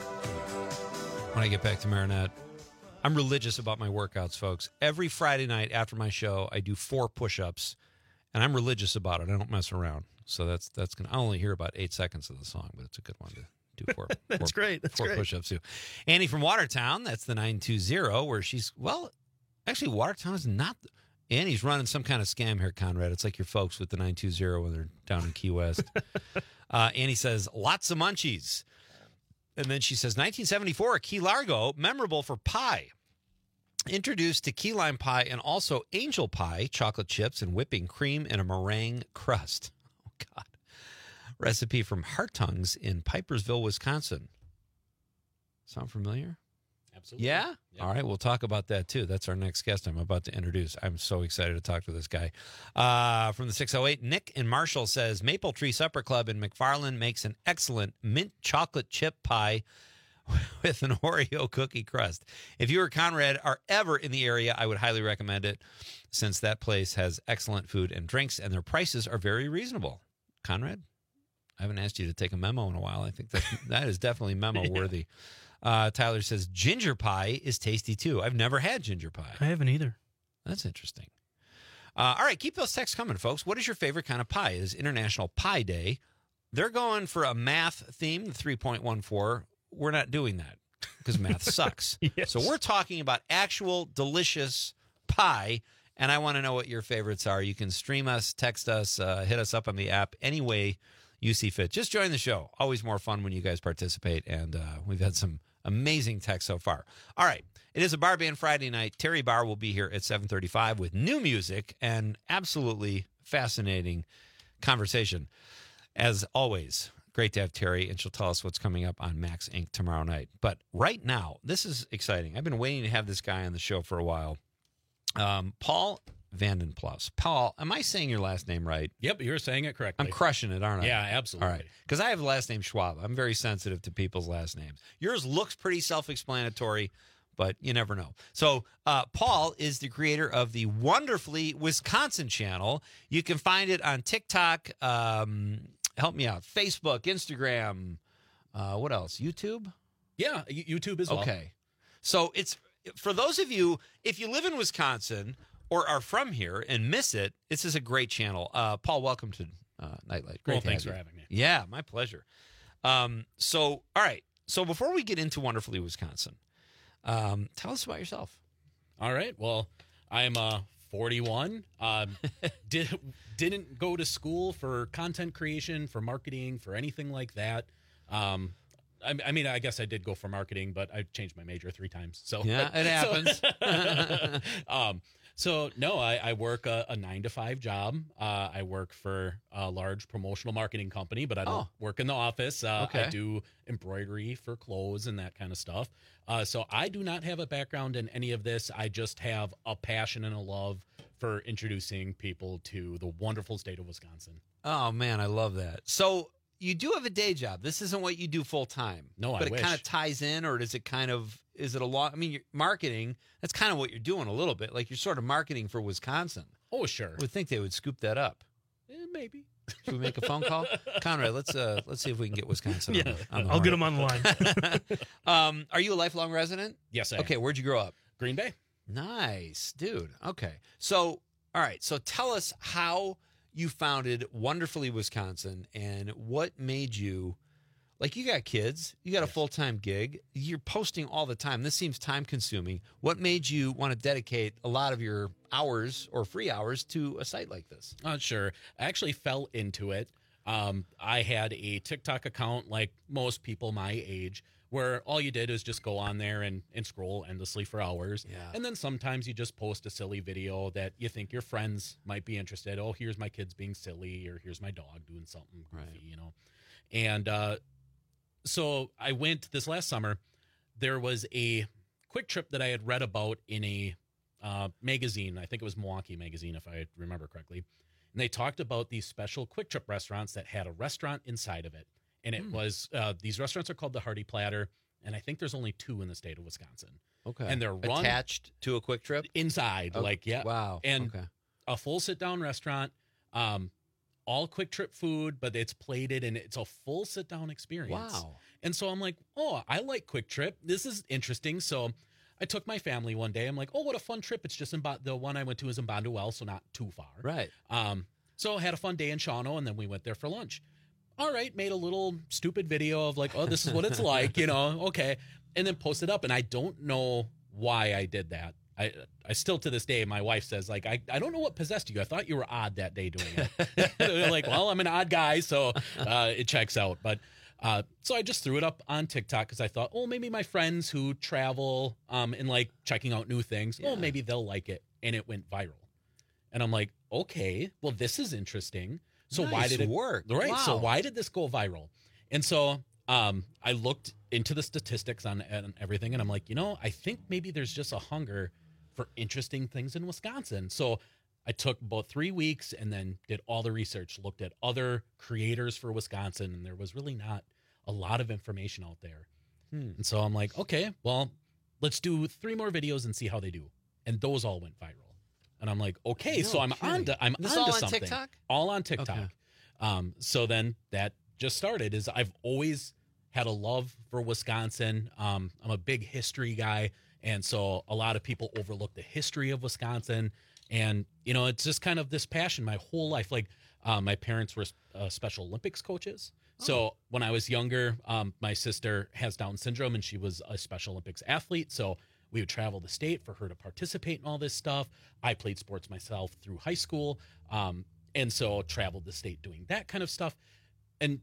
when I get back to Marinette. I'm religious about my workouts, folks. Every Friday night after my show, I do four push-ups, and I'm religious about it. I don't mess around. So that's that's going to, I only hear about eight seconds of the song, but it's a good one to do four. That's four, great. That's four great. push-ups too. Annie from Watertown, that's the nine two zero, where she's, well, actually, Watertown is not, Annie's running some kind of scam here, Conrad. It's like your folks with the nine two zero when they're down in Key West. uh, Annie says, lots of munchies. And then she says, nineteen seventy-four, Key Largo, memorable for pie. Introduced to key lime pie and also angel pie, chocolate chips and whipping cream in a meringue crust. Oh, God. Recipe from Hartung's in Pipersville, Wisconsin. Sound familiar? Absolutely. Yeah? Yep. All right, we'll talk about that, too. That's our next guest I'm about to introduce. I'm so excited to talk to this guy. Uh, from the six oh eight, Nick in Marshall says, Maple Tree Supper Club in McFarland makes an excellent mint chocolate chip pie with an Oreo cookie crust. If you or Conrad are ever in the area, I would highly recommend it, since that place has excellent food and drinks, and their prices are very reasonable. Conrad, I haven't asked you to take a memo in a while. I think that that is definitely memo worthy. Yeah. Uh, Tyler says ginger pie is tasty too. I've never had ginger pie. I haven't either. That's interesting. Uh, all right, keep those texts coming, folks. What is your favorite kind of pie? It is International Pie Day. They're going for a math theme, the three point one four. We're not doing that because math sucks. Yes. So we're talking about actual delicious pie, and I want to know what your favorites are. You can stream us, text us, uh, hit us up on the app any way you see fit. Just join the show. Always more fun when you guys participate, and uh, we've had some amazing texts so far. All right. It is a Bar Band Friday night. Terry Barr will be here at seven thirty-five with new music and absolutely fascinating conversation. As always, great to have Terry, and she'll tell us what's coming up on Max Incorporated tomorrow night. But right now, this is exciting. I've been waiting to have this guy on the show for a while. Um, Paul Vandenplas. Paul, am I saying your last name right? Yep, you're saying it correctly. I'm crushing it, aren't I? Yeah, absolutely. All right. Because I have the last name Schwab. I'm very sensitive to people's last names. Yours looks pretty self-explanatory, but you never know. So uh, Paul is the creator of the Wonderfully Wisconsin channel. You can find it on TikTok. Um, help me out. Facebook, Instagram. Uh, what else? YouTube? Yeah, YouTube as well. Okay. So it's for those of you, if you live in Wisconsin or are from here and miss it, this is a great channel. Uh, Paul, welcome to uh, Nightlight. Great well, to thanks have for you. having me. Yeah, my pleasure. Um, so, all right. So before we get into Wonderfully Wisconsin, um, tell us about yourself. All right. Well, I'm uh, forty-one. Um, did, didn't go to school for content creation, for marketing, for anything like that. Um, I, I mean, I guess I did go for marketing, but I changed my major three times. So yeah, it happens. So, um, so no, I, I work a, a nine to five job. Uh, I work for a large promotional marketing company, but I don't Oh. work in the office. Uh, Okay. I do embroidery for clothes and that kind of stuff. Uh, so I do not have a background in any of this. I just have a passion and a love for introducing people to the wonderful state of Wisconsin. Oh, man, I love that. So you do have a day job. This isn't what you do full time. No, I But it wish. kind of ties in, or does it kind of, is it a lot? I mean, you're marketing, that's kind of what you're doing a little bit. Like you're sort of marketing for Wisconsin. Oh, sure. I would think they would scoop that up. Eh, maybe. Should we make a phone call? Conrad, let's uh, let's see if we can get Wisconsin. Yeah, on the, on the I'll horn. get him on the line. um, are you a lifelong resident? Yes, I Okay, am. where'd you grow up? Green Bay. Nice, dude. Okay. So, all right. So tell us how you founded Wonderfully Wisconsin and what made you, like you got kids, you got a full-time gig, you're posting all the time. This seems time consuming. What made you want to dedicate a lot of your hours or free hours to a site like this? Uh, sure. I actually fell into it. Um, I had a TikTok account like most people my age, where all you did is just go on there and, and scroll endlessly for hours. Yeah. And then sometimes you just post a silly video that you think your friends might be interested. Oh, here's my kids being silly, or here's my dog doing something goofy, Right. you know. And uh, so I went this last summer. There was a quick trip that I had read about in a uh, magazine. I think it was Milwaukee Magazine, if I remember correctly. And they talked about these special quick trip restaurants that had a restaurant inside of it. And it Hmm. was, uh, these restaurants are called the Hearty Platter. And I think there's only two in the state of Wisconsin. Okay. And they're run attached to a quick trip inside. Oh, like, yeah. Wow. And okay. a full sit down restaurant. Um, all Quick Trip food, but it's plated and it's a full sit down experience. Wow. And so I'm like, oh, I like Quick Trip. This is interesting. So I took my family one day. I'm like, oh, what a fun trip. It's just in ba- the one I went to is in Bonduelle, so not too far. Right. Um, so I had a fun day in Shawano, and then we went there for lunch. All right, made a little stupid video of like, oh, this is what it's like, you know, okay. And then posted up, and I don't know why I did that. I I still to this day, my wife says, like, I, I don't know what possessed you. I thought you were odd that day doing it. Like, well, I'm an odd guy, so uh, it checks out. But uh, so I just threw it up on TikTok because I thought, oh, maybe my friends who travel um, and like checking out new things, yeah. oh, maybe they'll like it. And it went viral. And I'm like, okay, well, this is interesting. So nice why did it work? Right. Wow. So why did this go viral? And so um, I looked into the statistics on, on everything, and I'm like, you know, I think maybe there's just a hunger for interesting things in Wisconsin. So I took about three weeks and then did all the research, looked at other creators for Wisconsin, and there was really not a lot of information out there. Hmm. And so I'm like, okay, well, let's do three more videos and see how they do. And those all went viral. And I'm like, okay, No so I'm kidding. on to I'm This onto all on something. TikTok? All on TikTok. Okay. Um, so then that just started. Is I've always had a love for Wisconsin. Um, I'm a big history guy, and so a lot of people overlook the history of Wisconsin. And you know, it's just kind of this passion my whole life. Like um, my parents were uh, Special Olympics coaches. So when I was younger, um, my sister has Down syndrome, and she was a Special Olympics athlete. So we would travel the state for her to participate in all this stuff. I played sports myself through high school. Um, and so traveled the state doing that kind of stuff. And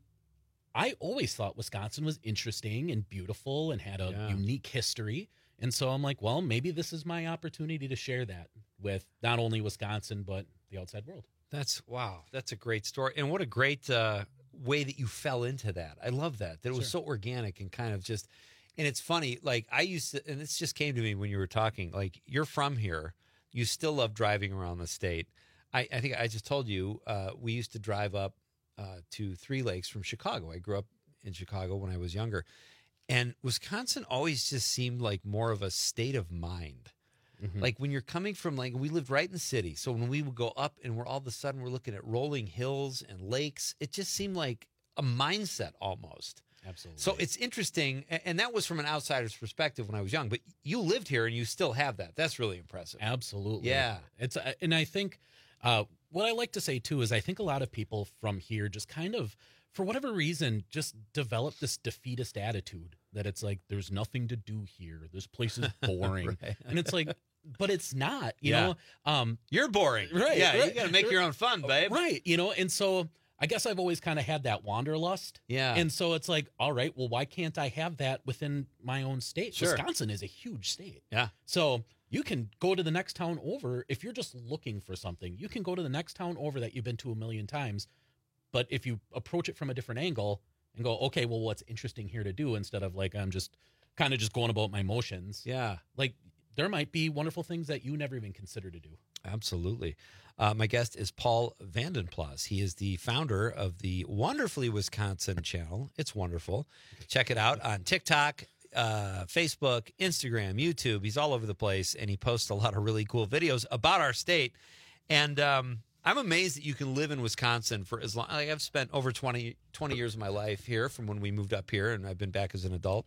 I always thought Wisconsin was interesting and beautiful and had a Yeah. unique history. And so I'm like, well, maybe this is my opportunity to share that with not only Wisconsin, but the outside world. That's wow. That's a great story. And what a great uh, way that you fell into that. I love that. That it was Sure. so organic and kind of just, and it's funny. Like I used to, and this just came to me when you were talking, like you're from here. You still love driving around the state. I, I think I just told you, uh, we used to drive up uh, to Three Lakes from Chicago. I grew up in Chicago when I was younger. And Wisconsin always just seemed like more of a state of mind. Mm-hmm. Like when you're coming from, like, we lived right in the city. So when we would go up and we're all of a sudden we're looking at rolling hills and lakes, it just seemed like a mindset almost. Absolutely. So it's interesting. a- And that was from an outsider's perspective when I was young. But you lived here and you still have that. That's really impressive. Absolutely. Yeah. It's uh, and I think uh, what I like to say too is I think a lot of people from here just kind of, for whatever reason, just develop this defeatist attitude that it's like there's nothing to do here. This place is boring, Right. and it's like, but it's not. You Yeah. know, um, You're boring. right? Yeah. right, You got to make your own fun, babe. right? You know, and so I guess I've always kind of had that wanderlust. Yeah. And so it's like, all right, well, why can't I have that within my own state? Sure. Wisconsin is a huge state. Yeah. So you can go to the next town over if you're just looking for something. You can go to the next town over that you've been to a million times. But if you approach it from a different angle and go, okay, well, what's interesting here to do instead of like I'm just kind of just going about my motions. Yeah. Like there might be wonderful things that you never even consider to do. Absolutely. Uh, my guest is Paul Vandenplas. He is the founder of the Wonderfully Wisconsin channel. It's wonderful. Check it out on TikTok, uh, Facebook, Instagram, YouTube. He's all over the place, and he posts a lot of really cool videos about our state. And um, I'm amazed that you can live in Wisconsin for as long. Like I've spent over twenty, twenty years of my life here from when we moved up here, and I've been back as an adult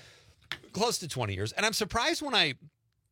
close to twenty years. And I'm surprised when I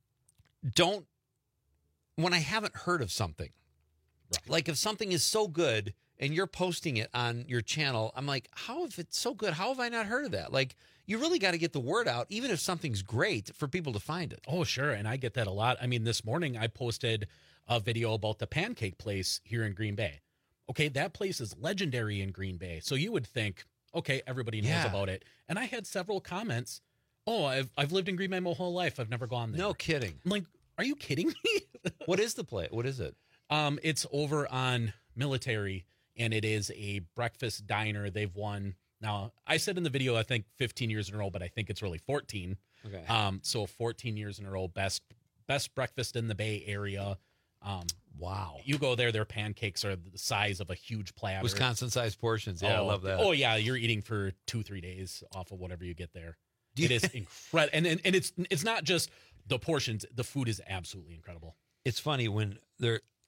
don't when I haven't heard of something. Right. Like if something is so good and you're posting it on your channel, I'm like, how if it's so good, how have I not heard of that? Like you really got to get the word out, even if something's great, for people to find it. Oh, sure. And I get that a lot. I mean, this morning I posted a video about the pancake place here in Green Bay. Okay, that place is legendary in Green Bay. So you would think, okay, everybody knows Yeah. about it. And I had several comments. Oh, I've I've lived in Green Bay my whole life. I've never gone there. No kidding. I'm like, are you kidding me? What is the play? What is it? Um, it's over on Military, and it is a breakfast diner. They've won. Now, I said in the video, I think fifteen years in a row, but I think it's really fourteen. Okay. Um, so fourteen years in a row, best best breakfast in the Bay Area. Um, wow. You go there, their pancakes are the size of a huge platter. Wisconsin-sized portions. Yeah, oh, I love that. Oh, yeah, you're eating for two, three days off of whatever you get there. Do you- It is incredible, and, and and it's it's not just the portions. The food is absolutely incredible. It's funny when there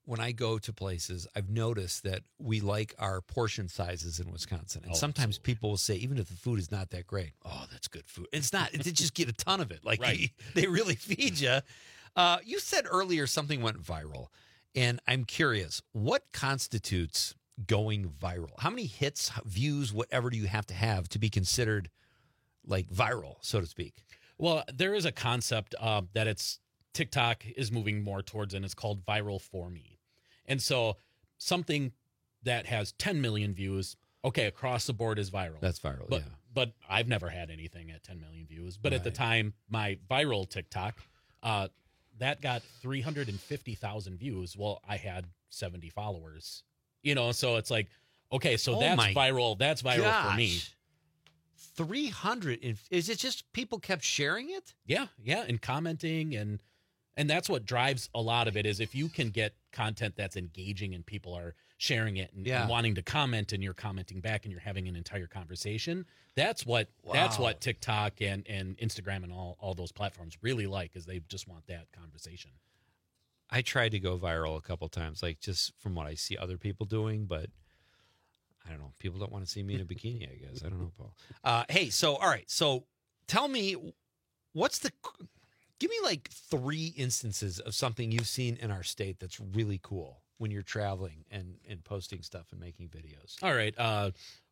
when I go to places, I've noticed that we like our portion sizes in Wisconsin. And Oh, sometimes people will say, even if the food is not that great, oh, that's good food. It's not. They just get a ton of it. Like Right. they, they really feed you. Uh, you said earlier something went viral. And I'm curious, what constitutes going viral? How many hits, views, whatever do you have to have to be considered like viral, so to speak? Well, there is a concept uh, that it's TikTok is moving more towards, and it's called viral for me. And so something that has ten million views, okay, across the board is viral. That's viral, but, yeah. But I've never had anything at ten million views. But at the Right. time, my viral TikTok, uh, that got three hundred fifty thousand views. Well, I had seventy followers. You know, so it's like, okay, so Oh that's my viral. That's viral for me. Gosh. three hundred. Is it just people kept sharing it? Yeah, yeah, and commenting and and that's what drives a lot of it is if you can get content that's engaging and people are sharing it and, Yeah. and wanting to comment and you're commenting back and you're having an entire conversation. That's what that's Wow. what TikTok and, and Instagram and all, all those platforms really like is they just want that conversation. I tried to go viral a couple times, like just from what I see other people doing, but I don't know. People don't want to see me in a bikini, I guess. I don't know, Paul. Uh, hey, so, all right. So tell me, what's the, give me like three instances of something you've seen in our state that's really cool when you're traveling and, and posting stuff and making videos. All right. Uh,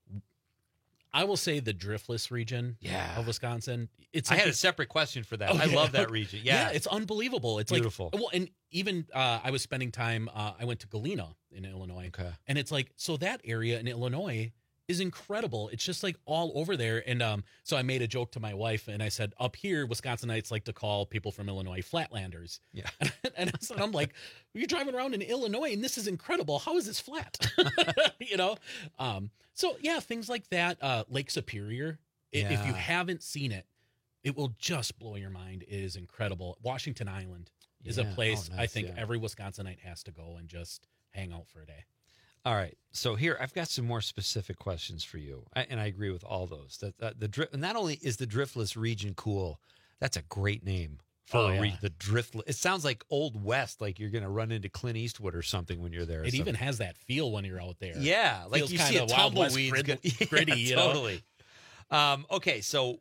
I will say the Driftless region Yeah. of Wisconsin. It's I like had a this- separate question for that. I Okay. love that region. Yeah. it's unbelievable. It's Beautiful. like well, and even uh, I was spending time. Uh, I went to Galena in Illinois, Okay. and it's like so that area in Illinois is incredible. It's just like all over there. And um, so I made a joke to my wife, and I said, up here, Wisconsinites like to call people from Illinois Flatlanders. Yeah, and so I'm like, you're driving around in Illinois, and this is incredible. How is this flat? you know. Um, so yeah, things like that. Uh, Lake Superior. I- If you Yeah. haven't seen it, it will just blow your mind. It is incredible. Washington Island is a Yeah. place Oh, I nice, think yeah. every Wisconsinite has to go and just hang out for a day. All right. So here, I've got some more specific questions for you. I, and I agree with all those. That, that the drift, not only is the Driftless region cool, that's a great name for Oh, a yeah. region. The Driftless. It sounds like Old West, like you're going to run into Clint Eastwood or something when you're there. It So- even has that feel when you're out there. Yeah, like Feels you see a kinda Wild West tumbleweeds grid- go- Yeah, gritty, you know? totally. Um, okay, so,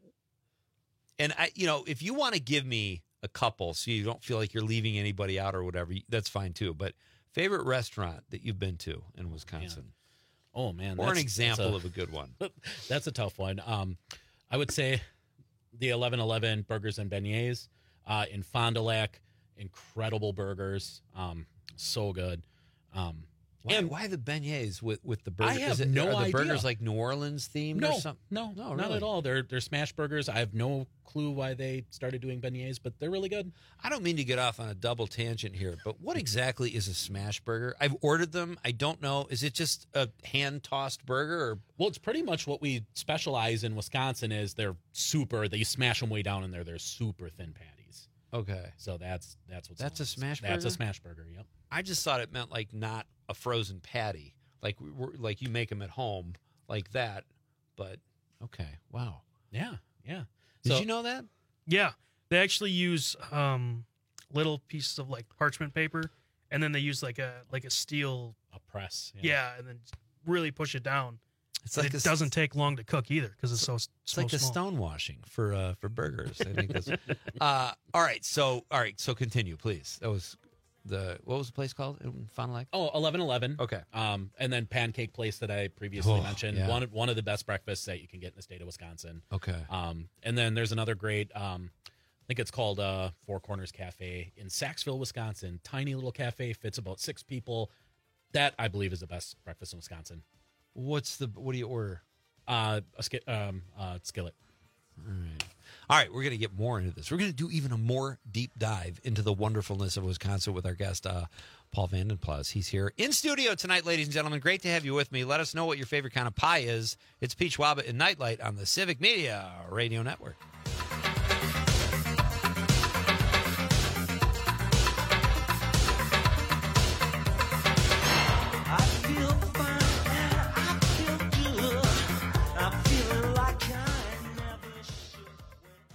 and I, you know, if you want to give me a couple, so you don't feel like you're leaving anybody out or whatever, that's fine too. But favorite restaurant that you've been to in Wisconsin, Oh man, or an that's- example that's of a good one. That's a tough one. Um, I would say the eleven eleven Burgers and Beignets uh, in Fond du Lac. Incredible burgers, um, so good. Um, Why, and why the beignets with with the I burgers? have Is it, no are the idea. burgers like New Orleans themed no, or something? no, No, not really. at all. They're they're smash burgers. I have no clue why they started doing beignets, but they're really good. I don't mean to get off on a double tangent here, but what exactly is a smash burger? I've ordered them. I don't know. Is it just a hand tossed burger? Or Well, it's pretty much what we specialize in Wisconsin. Is they're super. They smash them way down in there. They're super thin patties. okay, So that's that's what's That's a smash That's burger? a smash burger. Yep. I just thought it meant like not a frozen patty, like we we're, like you make them at home like that. But okay, wow. Yeah, yeah. Did So- you know that? Yeah, they actually use um, little pieces of like parchment paper, and then they use like a like a steel A press. yeah, and then really push it down. It's And like it a s- doesn't take long to cook either because it's so It's so like the small. stone washing for uh, for burgers. I think that's. uh, all right, so all right, so continue, please. That was the what was the place called in Fond du Lac? Oh, eleven eleven. Okay. Um, and then Pancake Place that I previously Oh, mentioned. yeah. One of one of the best breakfasts that you can get in the state of Wisconsin. Okay. Um, and then there's another great. Um, I think it's called uh, Four Corners Cafe in Saxville, Wisconsin. Tiny little cafe, fits about six people. That I believe is the best breakfast in Wisconsin. What's the what do you order? Uh, a sk- um, uh, skillet. All right. All right, we're going to get more into this. We're going to do even a more deep dive into the wonderfulness of Wisconsin with our guest, uh, Paul Vandenplas. He's here in studio tonight, ladies and gentlemen. Great to have you with me. Let us know what your favorite kind of pie is. It's Peach Wabbit and Nightlight on the Civic Media Radio Network.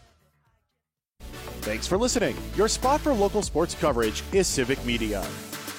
Thanks for listening. Your spot for local sports coverage is Civic Media.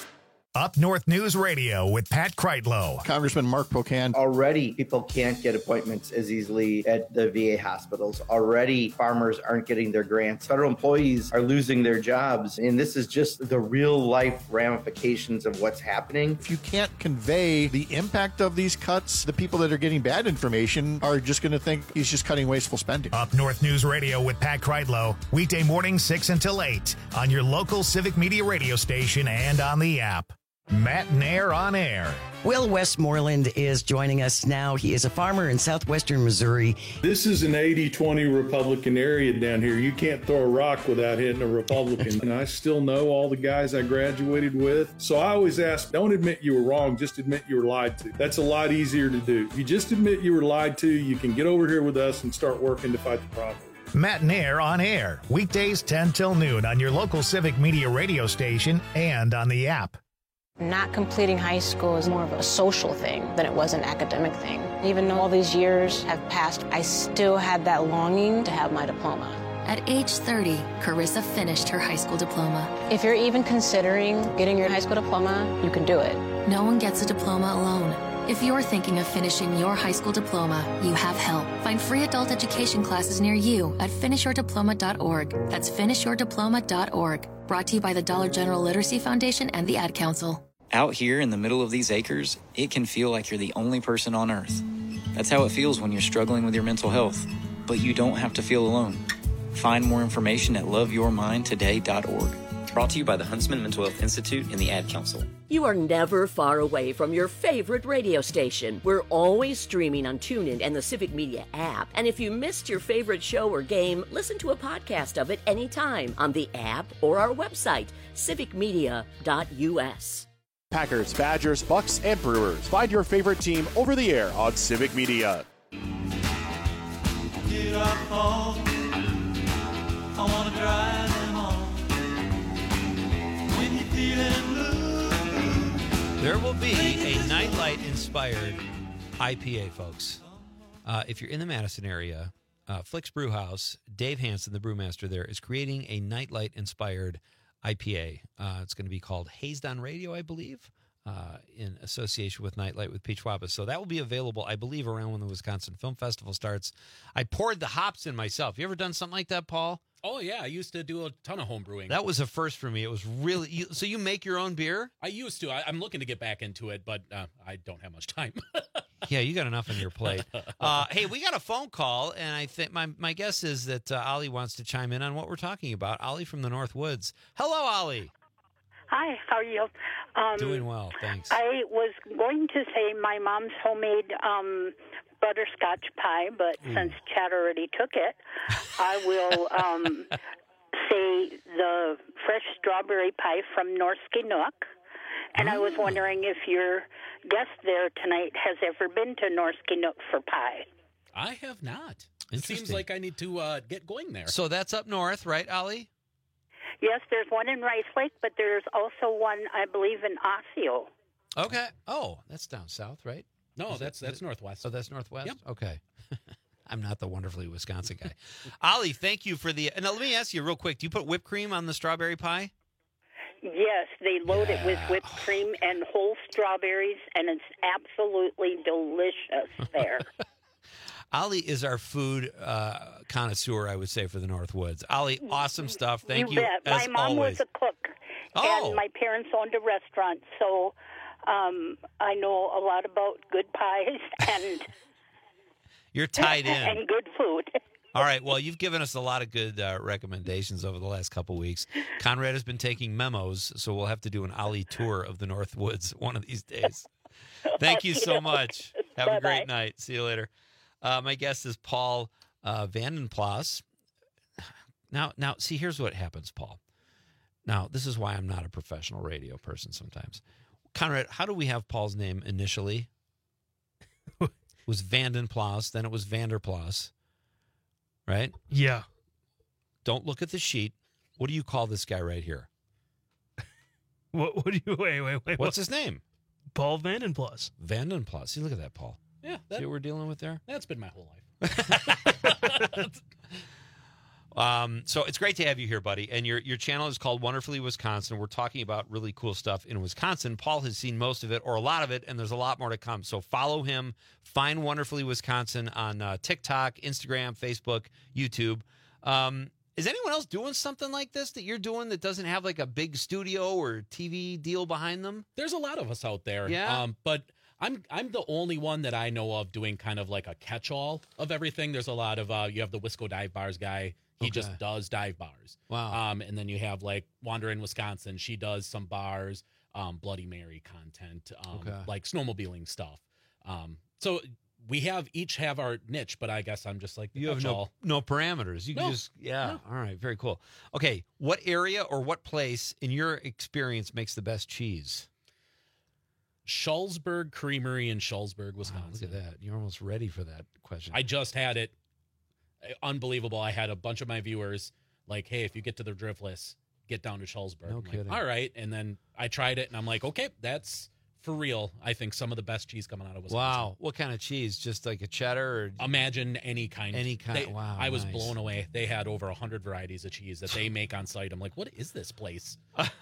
Up North News Radio with Pat Kreitlow. Congressman Mark Pocan. Already, people can't get appointments as easily at the V A hospitals. Already, farmers aren't getting their grants. Federal employees are losing their jobs. And this is just the real life ramifications of what's happening. If you can't convey the impact of these cuts, the people that are getting bad information are just going to think he's just cutting wasteful spending. Up North News Radio with Pat Kreitlow. Weekday mornings six until eight on your local Civic Media radio station and on the app. Matt Nair on air. Will Westmoreland is joining us now. He is a farmer in southwestern Missouri. This is an eighty twenty Republican area down here. You can't throw a rock without hitting a Republican. And I still know all the guys I graduated with. So I always ask, don't admit you were wrong, just admit you were lied to. That's a lot easier to do. If you just admit you were lied to, you can get over here with us and start working to fight the problem. Matt Nair on air. Weekdays ten till noon on your local Civic Media radio station and on the app. Not completing high school is more of a social thing than it was an academic thing. Even though all these years have passed, I still had that longing to have my diploma. At age thirty, Carissa finished her high school diploma. If you're even considering getting your high school diploma, you can do it. No one gets a diploma alone. If you're thinking of finishing your high school diploma, you have help. Find free adult education classes near you at finish your diploma dot org. That's finish your diploma dot org. Brought to you by the Dollar General Literacy Foundation and the Ad Council. Out here in the middle of these acres, it can feel like you're the only person on Earth. That's how it feels when you're struggling with your mental health. But you don't have to feel alone. Find more information at love your mind today dot org. Brought to you by the Huntsman Mental Health Institute and the Ad Council. You are never far away from your favorite radio station. We're always streaming on TuneIn and the Civic Media app. And if you missed your favorite show or game, listen to a podcast of it anytime on the app or our website, civic media dot u s. Packers, Badgers, Bucks, and Brewers. Find your favorite team over the air on Civic Media. Get up home. I want to drive them home. When you're feeling blue. There will be a Nightlight inspired I P A, folks. Uh, if you're in the Madison area, uh, Flick's Brew House, Dave Hansen, the brewmaster there, is creating a Nightlight inspired I P A. Uh, it's going to be called Hazed on Radio, I believe, uh, in association with Nightlight with Peach Wabba. So that will be available, I believe, around when the Wisconsin Film Festival starts. I poured the hops in myself. You ever done something like that, Paul? Oh, yeah. I used to do a ton of home brewing. That was a first for me. It was really... You, so you make your own beer? I used to. I, I'm looking to get back into it, but uh, I don't have much time. Yeah, you got enough on your plate. Uh, hey, we got a phone call, and I think my, my guess is that uh, Ollie wants to chime in on what we're talking about. Ollie from the North Woods. Hello, Ollie. Hi, how are you? Um, Doing well, thanks. I was going to say my mom's homemade um, butterscotch pie, but Ooh. since Chad already took it, I will um, say the fresh strawberry pie from Norsky Nook. And oh. I was wondering if your guest there tonight has ever been to Norsky Nook for pie. I have not. It seems like I need to uh, get going there. So that's up north, right, Ollie? Yes, there's one in Rice Lake, but there's also one, I believe, in Osseo. Okay. Oh, that's down south, right? No, Is that's that, that's northwest. Oh, that's northwest? Yep. Okay. I'm not the wonderfully Wisconsin guy. Ollie, thank you for the... And now let me ask you real quick. Do you put whipped cream on the strawberry pie? Yes, they load yeah. it with whipped cream and whole strawberries, and it's absolutely delicious there. Ollie is our food uh, connoisseur, I would say, for the North Woods. Ollie, awesome stuff. Thank you, you bet. as My mom always. was a cook, Oh. and my parents owned a restaurant, so um, I know a lot about good pies and You're tied in. and good food. All right. Well, you've given us a lot of good uh, recommendations over the last couple weeks. Conrad has been taking memos, so we'll have to do an Ollie tour of the North Woods one of these days. Thank you so much. Have a great night. See you later. Uh, my guest is Paul uh, Vandenplas. Now, now, see, here's what happens, Paul. Now, this is why I'm not a professional radio person sometimes. Conrad, how do we have Paul's name initially? It was Vandenplas, then it was Vanderplas. Right? Yeah. Don't look at the sheet. What do you call this guy right here? What, what do you, wait, wait, wait. What's what? his name? Paul Vandenplas. Vandenplas. See, look at that, Paul. Yeah. That, See what we're dealing with there? That's been my whole life. Um, so it's great to have you here, buddy. And your your channel is called Wonderfully Wisconsin. We're talking about really cool stuff in Wisconsin. Paul has seen most of it, or a lot of it, and there's a lot more to come. So follow him. Find Wonderfully Wisconsin on uh, TikTok, Instagram, Facebook, YouTube. Um, is anyone else doing something like this that you're doing that doesn't have like a big studio or T V deal behind them? There's a lot of us out there. Yeah. Um, but I'm I'm the only one that I know of doing kind of like a catch-all of everything. There's a lot of, uh, you have the Wisco Dive Bars guy. He Okay. just does dive bars. Wow. Um, and then you have like Wander in Wisconsin. She does some bars, um, Bloody Mary content, um, Okay. like snowmobiling stuff. Um, so we have each have our niche, but I guess I'm just like the You have no catch-all. no parameters. You can No. just yeah. No. All right, very cool. Okay, what area or what place in your experience makes the best cheese? Schulzberg Creamery in Schulzberg, Wow, Wisconsin. look at that. You're almost ready for that question. I just had it. Unbelievable. I had a bunch of my viewers like, hey, if you get to the Driftless, get down to Schulzberg. No I'm like, kidding. all right. And then I tried it and I'm like, okay, that's for real. I think some of the best cheese coming out of Wisconsin. Wow. What kind of cheese? Just like a cheddar or Imagine any kind. Any kind- They- wow, I was nice. blown away. They had over one hundred varieties of cheese that they make on site. I'm like, what is this place?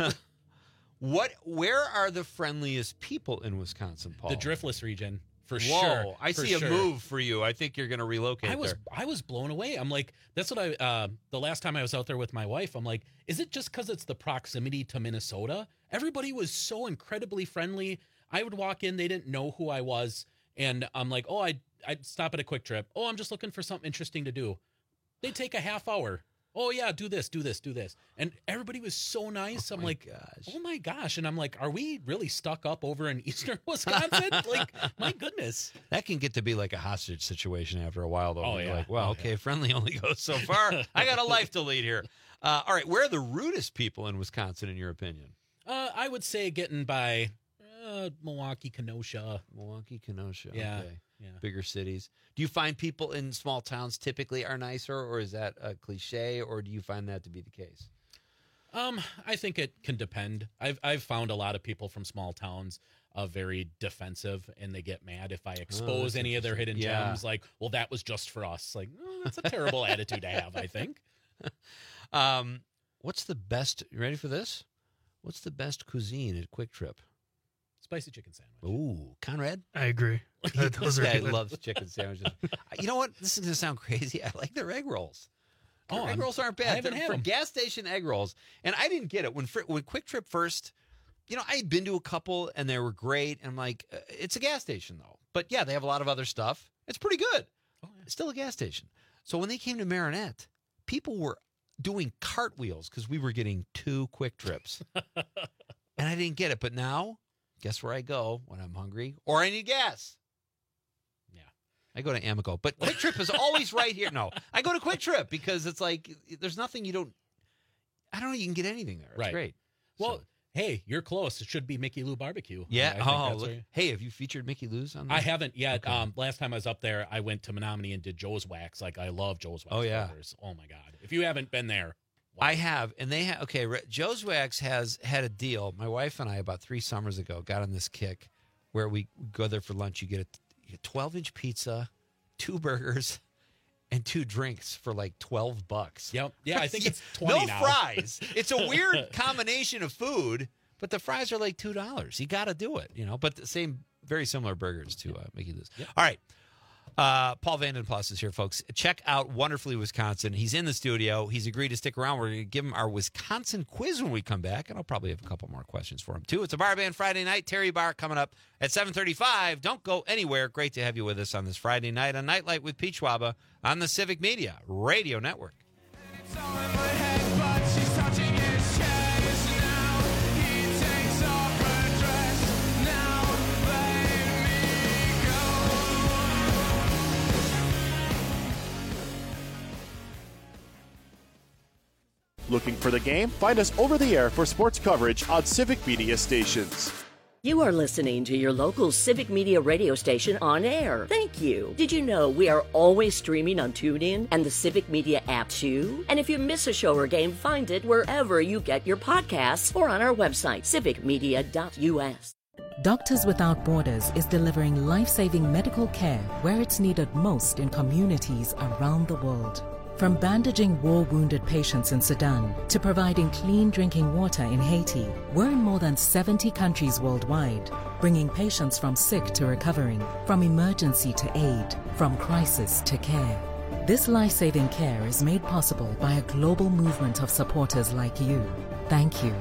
what where are the friendliest people in Wisconsin, Paul? The Driftless region, for Whoa, sure. I for see a sure. move for you. I think you're going to relocate I was there. I was blown away. I'm like, that's what I uh, the last time I was out there with my wife, I'm like, is it just because it's the proximity to Minnesota? Everybody was so incredibly friendly. I would walk in, they didn't know who I was, and I'm like, oh, I I'd stop at a Quick Trip. Oh, I'm just looking for something interesting to do. They take a half hour. Oh yeah, do this, do this, do this, and everybody was so nice. I'm like, gosh. oh my gosh, and I'm like, are we really stuck up over in eastern Wisconsin? Like, my goodness. That can get to be like a hostage situation after a while, though. Oh, when you're yeah. like, well, Oh, okay, friendly only goes so far. I got a life to lead here. Uh, all right, where are the rudest people in Wisconsin, in your opinion? Uh, I would say getting by uh, Milwaukee, Kenosha. Milwaukee, Kenosha. Yeah, Okay. yeah. Bigger cities. Do you find people in small towns typically are nicer, or is that a cliche, or do you find that to be the case? Um, I think it can depend. I've I've found a lot of people from small towns uh, very defensive, and they get mad if I expose that's any of their hidden interesting. Yeah. gems. Like, well, that was just for us. Like, oh, that's a terrible attitude to have, I think. Um, what's the best? You ready for this? What's the best cuisine at Quick Trip? Spicy chicken sandwich. Ooh, Conrad? I agree. Those This are guy good. loves chicken sandwiches. You know what? This is going to sound crazy. I like their egg rolls. Their Oh, egg I'm- rolls aren't I bad. haven't They're had for 'em. gas station egg rolls. And I didn't get it. When Fri- when Quick Trip first, you know, I had been to a couple and they were great. And I'm like, uh, it's a gas station, though. But yeah, they have a lot of other stuff. It's pretty good. Oh, yeah. It's still a gas station. So when they came to Marinette, people were doing cartwheels because we were getting two Quick Trips. And I didn't get it. But now, guess where I go when I'm hungry or I need gas? Yeah. I go to Amico. But Quick Trip is always right here. No, I go to Quick Trip because it's like there's nothing you don't, I don't know, you can get anything there. It's Right. great. Well, hey, you're close. It should be Mickey Lou Barbecue. Yeah. I think Oh, that's look. where you- Hey, have you featured Mickey Lou's on there? I haven't yet. Okay. Um, last time I was up there, I went to Menominee and did Joe's Wax. Like, I love Joe's Wax. Oh, yeah. burgers. Oh my god! If you haven't been there, I have, and they have. Okay, Re- Joe's Wax has had a deal. My wife and I, about three summers ago, got on this kick where we go there for lunch. You get a you get twelve-inch pizza, two burgers, and two drinks for like twelve bucks. Yep. Yeah, I think it's twenty no now. fries. It's a weird combination of food, but the fries are like two dollars. You got to do it, you know. But the same, very similar burgers to uh, Mickey Lou's. All right. Uh, Paul Vandenplas is here, folks. Check out Wonderfully Wisconsin. He's in the studio. He's agreed to stick around. We're going to give him our Wisconsin quiz when we come back, and I'll probably have a couple more questions for him, too. It's a Bar Band Friday night. Terry Bar coming up at seven thirty-five. Don't go anywhere. Great to have you with us on this Friday night on Nightlight with Pete Schwaba on the Civic Media Radio Network. Looking for the game? Find us over the air for sports coverage on Civic Media stations. You are listening to your local Civic Media radio station on air. Thank you. Did you know we are always streaming on TuneIn and the Civic Media app too? And if you miss a show or game, find it wherever you get your podcasts or on our website, civic media dot u s. Doctors Without Borders is delivering life-saving medical care where it's needed most in communities around the world. From bandaging war-wounded patients in Sudan to providing clean drinking water in Haiti, we're in more than seventy countries worldwide, bringing patients from sick to recovering, from emergency to aid, from crisis to care. This life-saving care is made possible by a global movement of supporters like you. Thank you.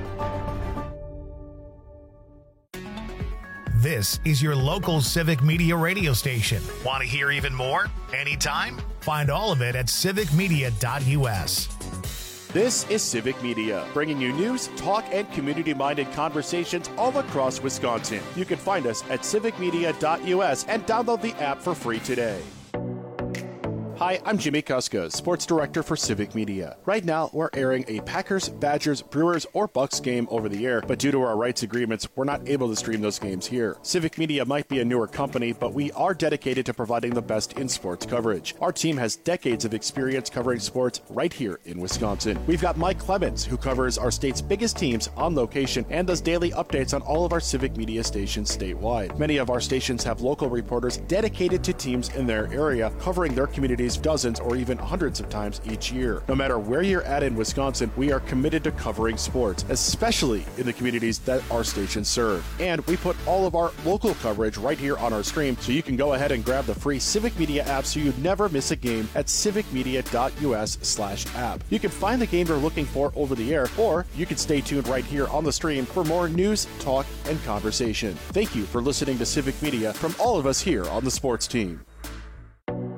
This is your local Civic Media radio station. Want to hear even more? Anytime? Find all of it at civic media dot u s. This is Civic Media, bringing you news, talk, and community-minded conversations all across Wisconsin. You can find us at civic media dot u s and download the app for free today. Hi, I'm Jimmy Kuska, Sports Director for Civic Media. Right now, we're airing a Packers, Badgers, Brewers, or Bucks game over the air, but due to our rights agreements, we're not able to stream those games here. Civic Media might be a newer company, but we are dedicated to providing the best in sports coverage. Our team has decades of experience covering sports right here in Wisconsin. We've got Mike Clemens, who covers our state's biggest teams on location and does daily updates on all of our Civic Media stations statewide. Many of our stations have local reporters dedicated to teams in their area, covering their communities dozens or even hundreds of times each year. No matter where you're at in Wisconsin, we are committed to covering sports, especially in the communities that our stations serve. And we put all of our local coverage right here on our stream, so you can go ahead and grab the free Civic Media app so you never miss a game at civic media dot u s slash app. You can find the game you're looking for over the air, or you can stay tuned right here on the stream for more news, talk, and conversation. Thank you for listening to Civic Media from all of us here on the sports team.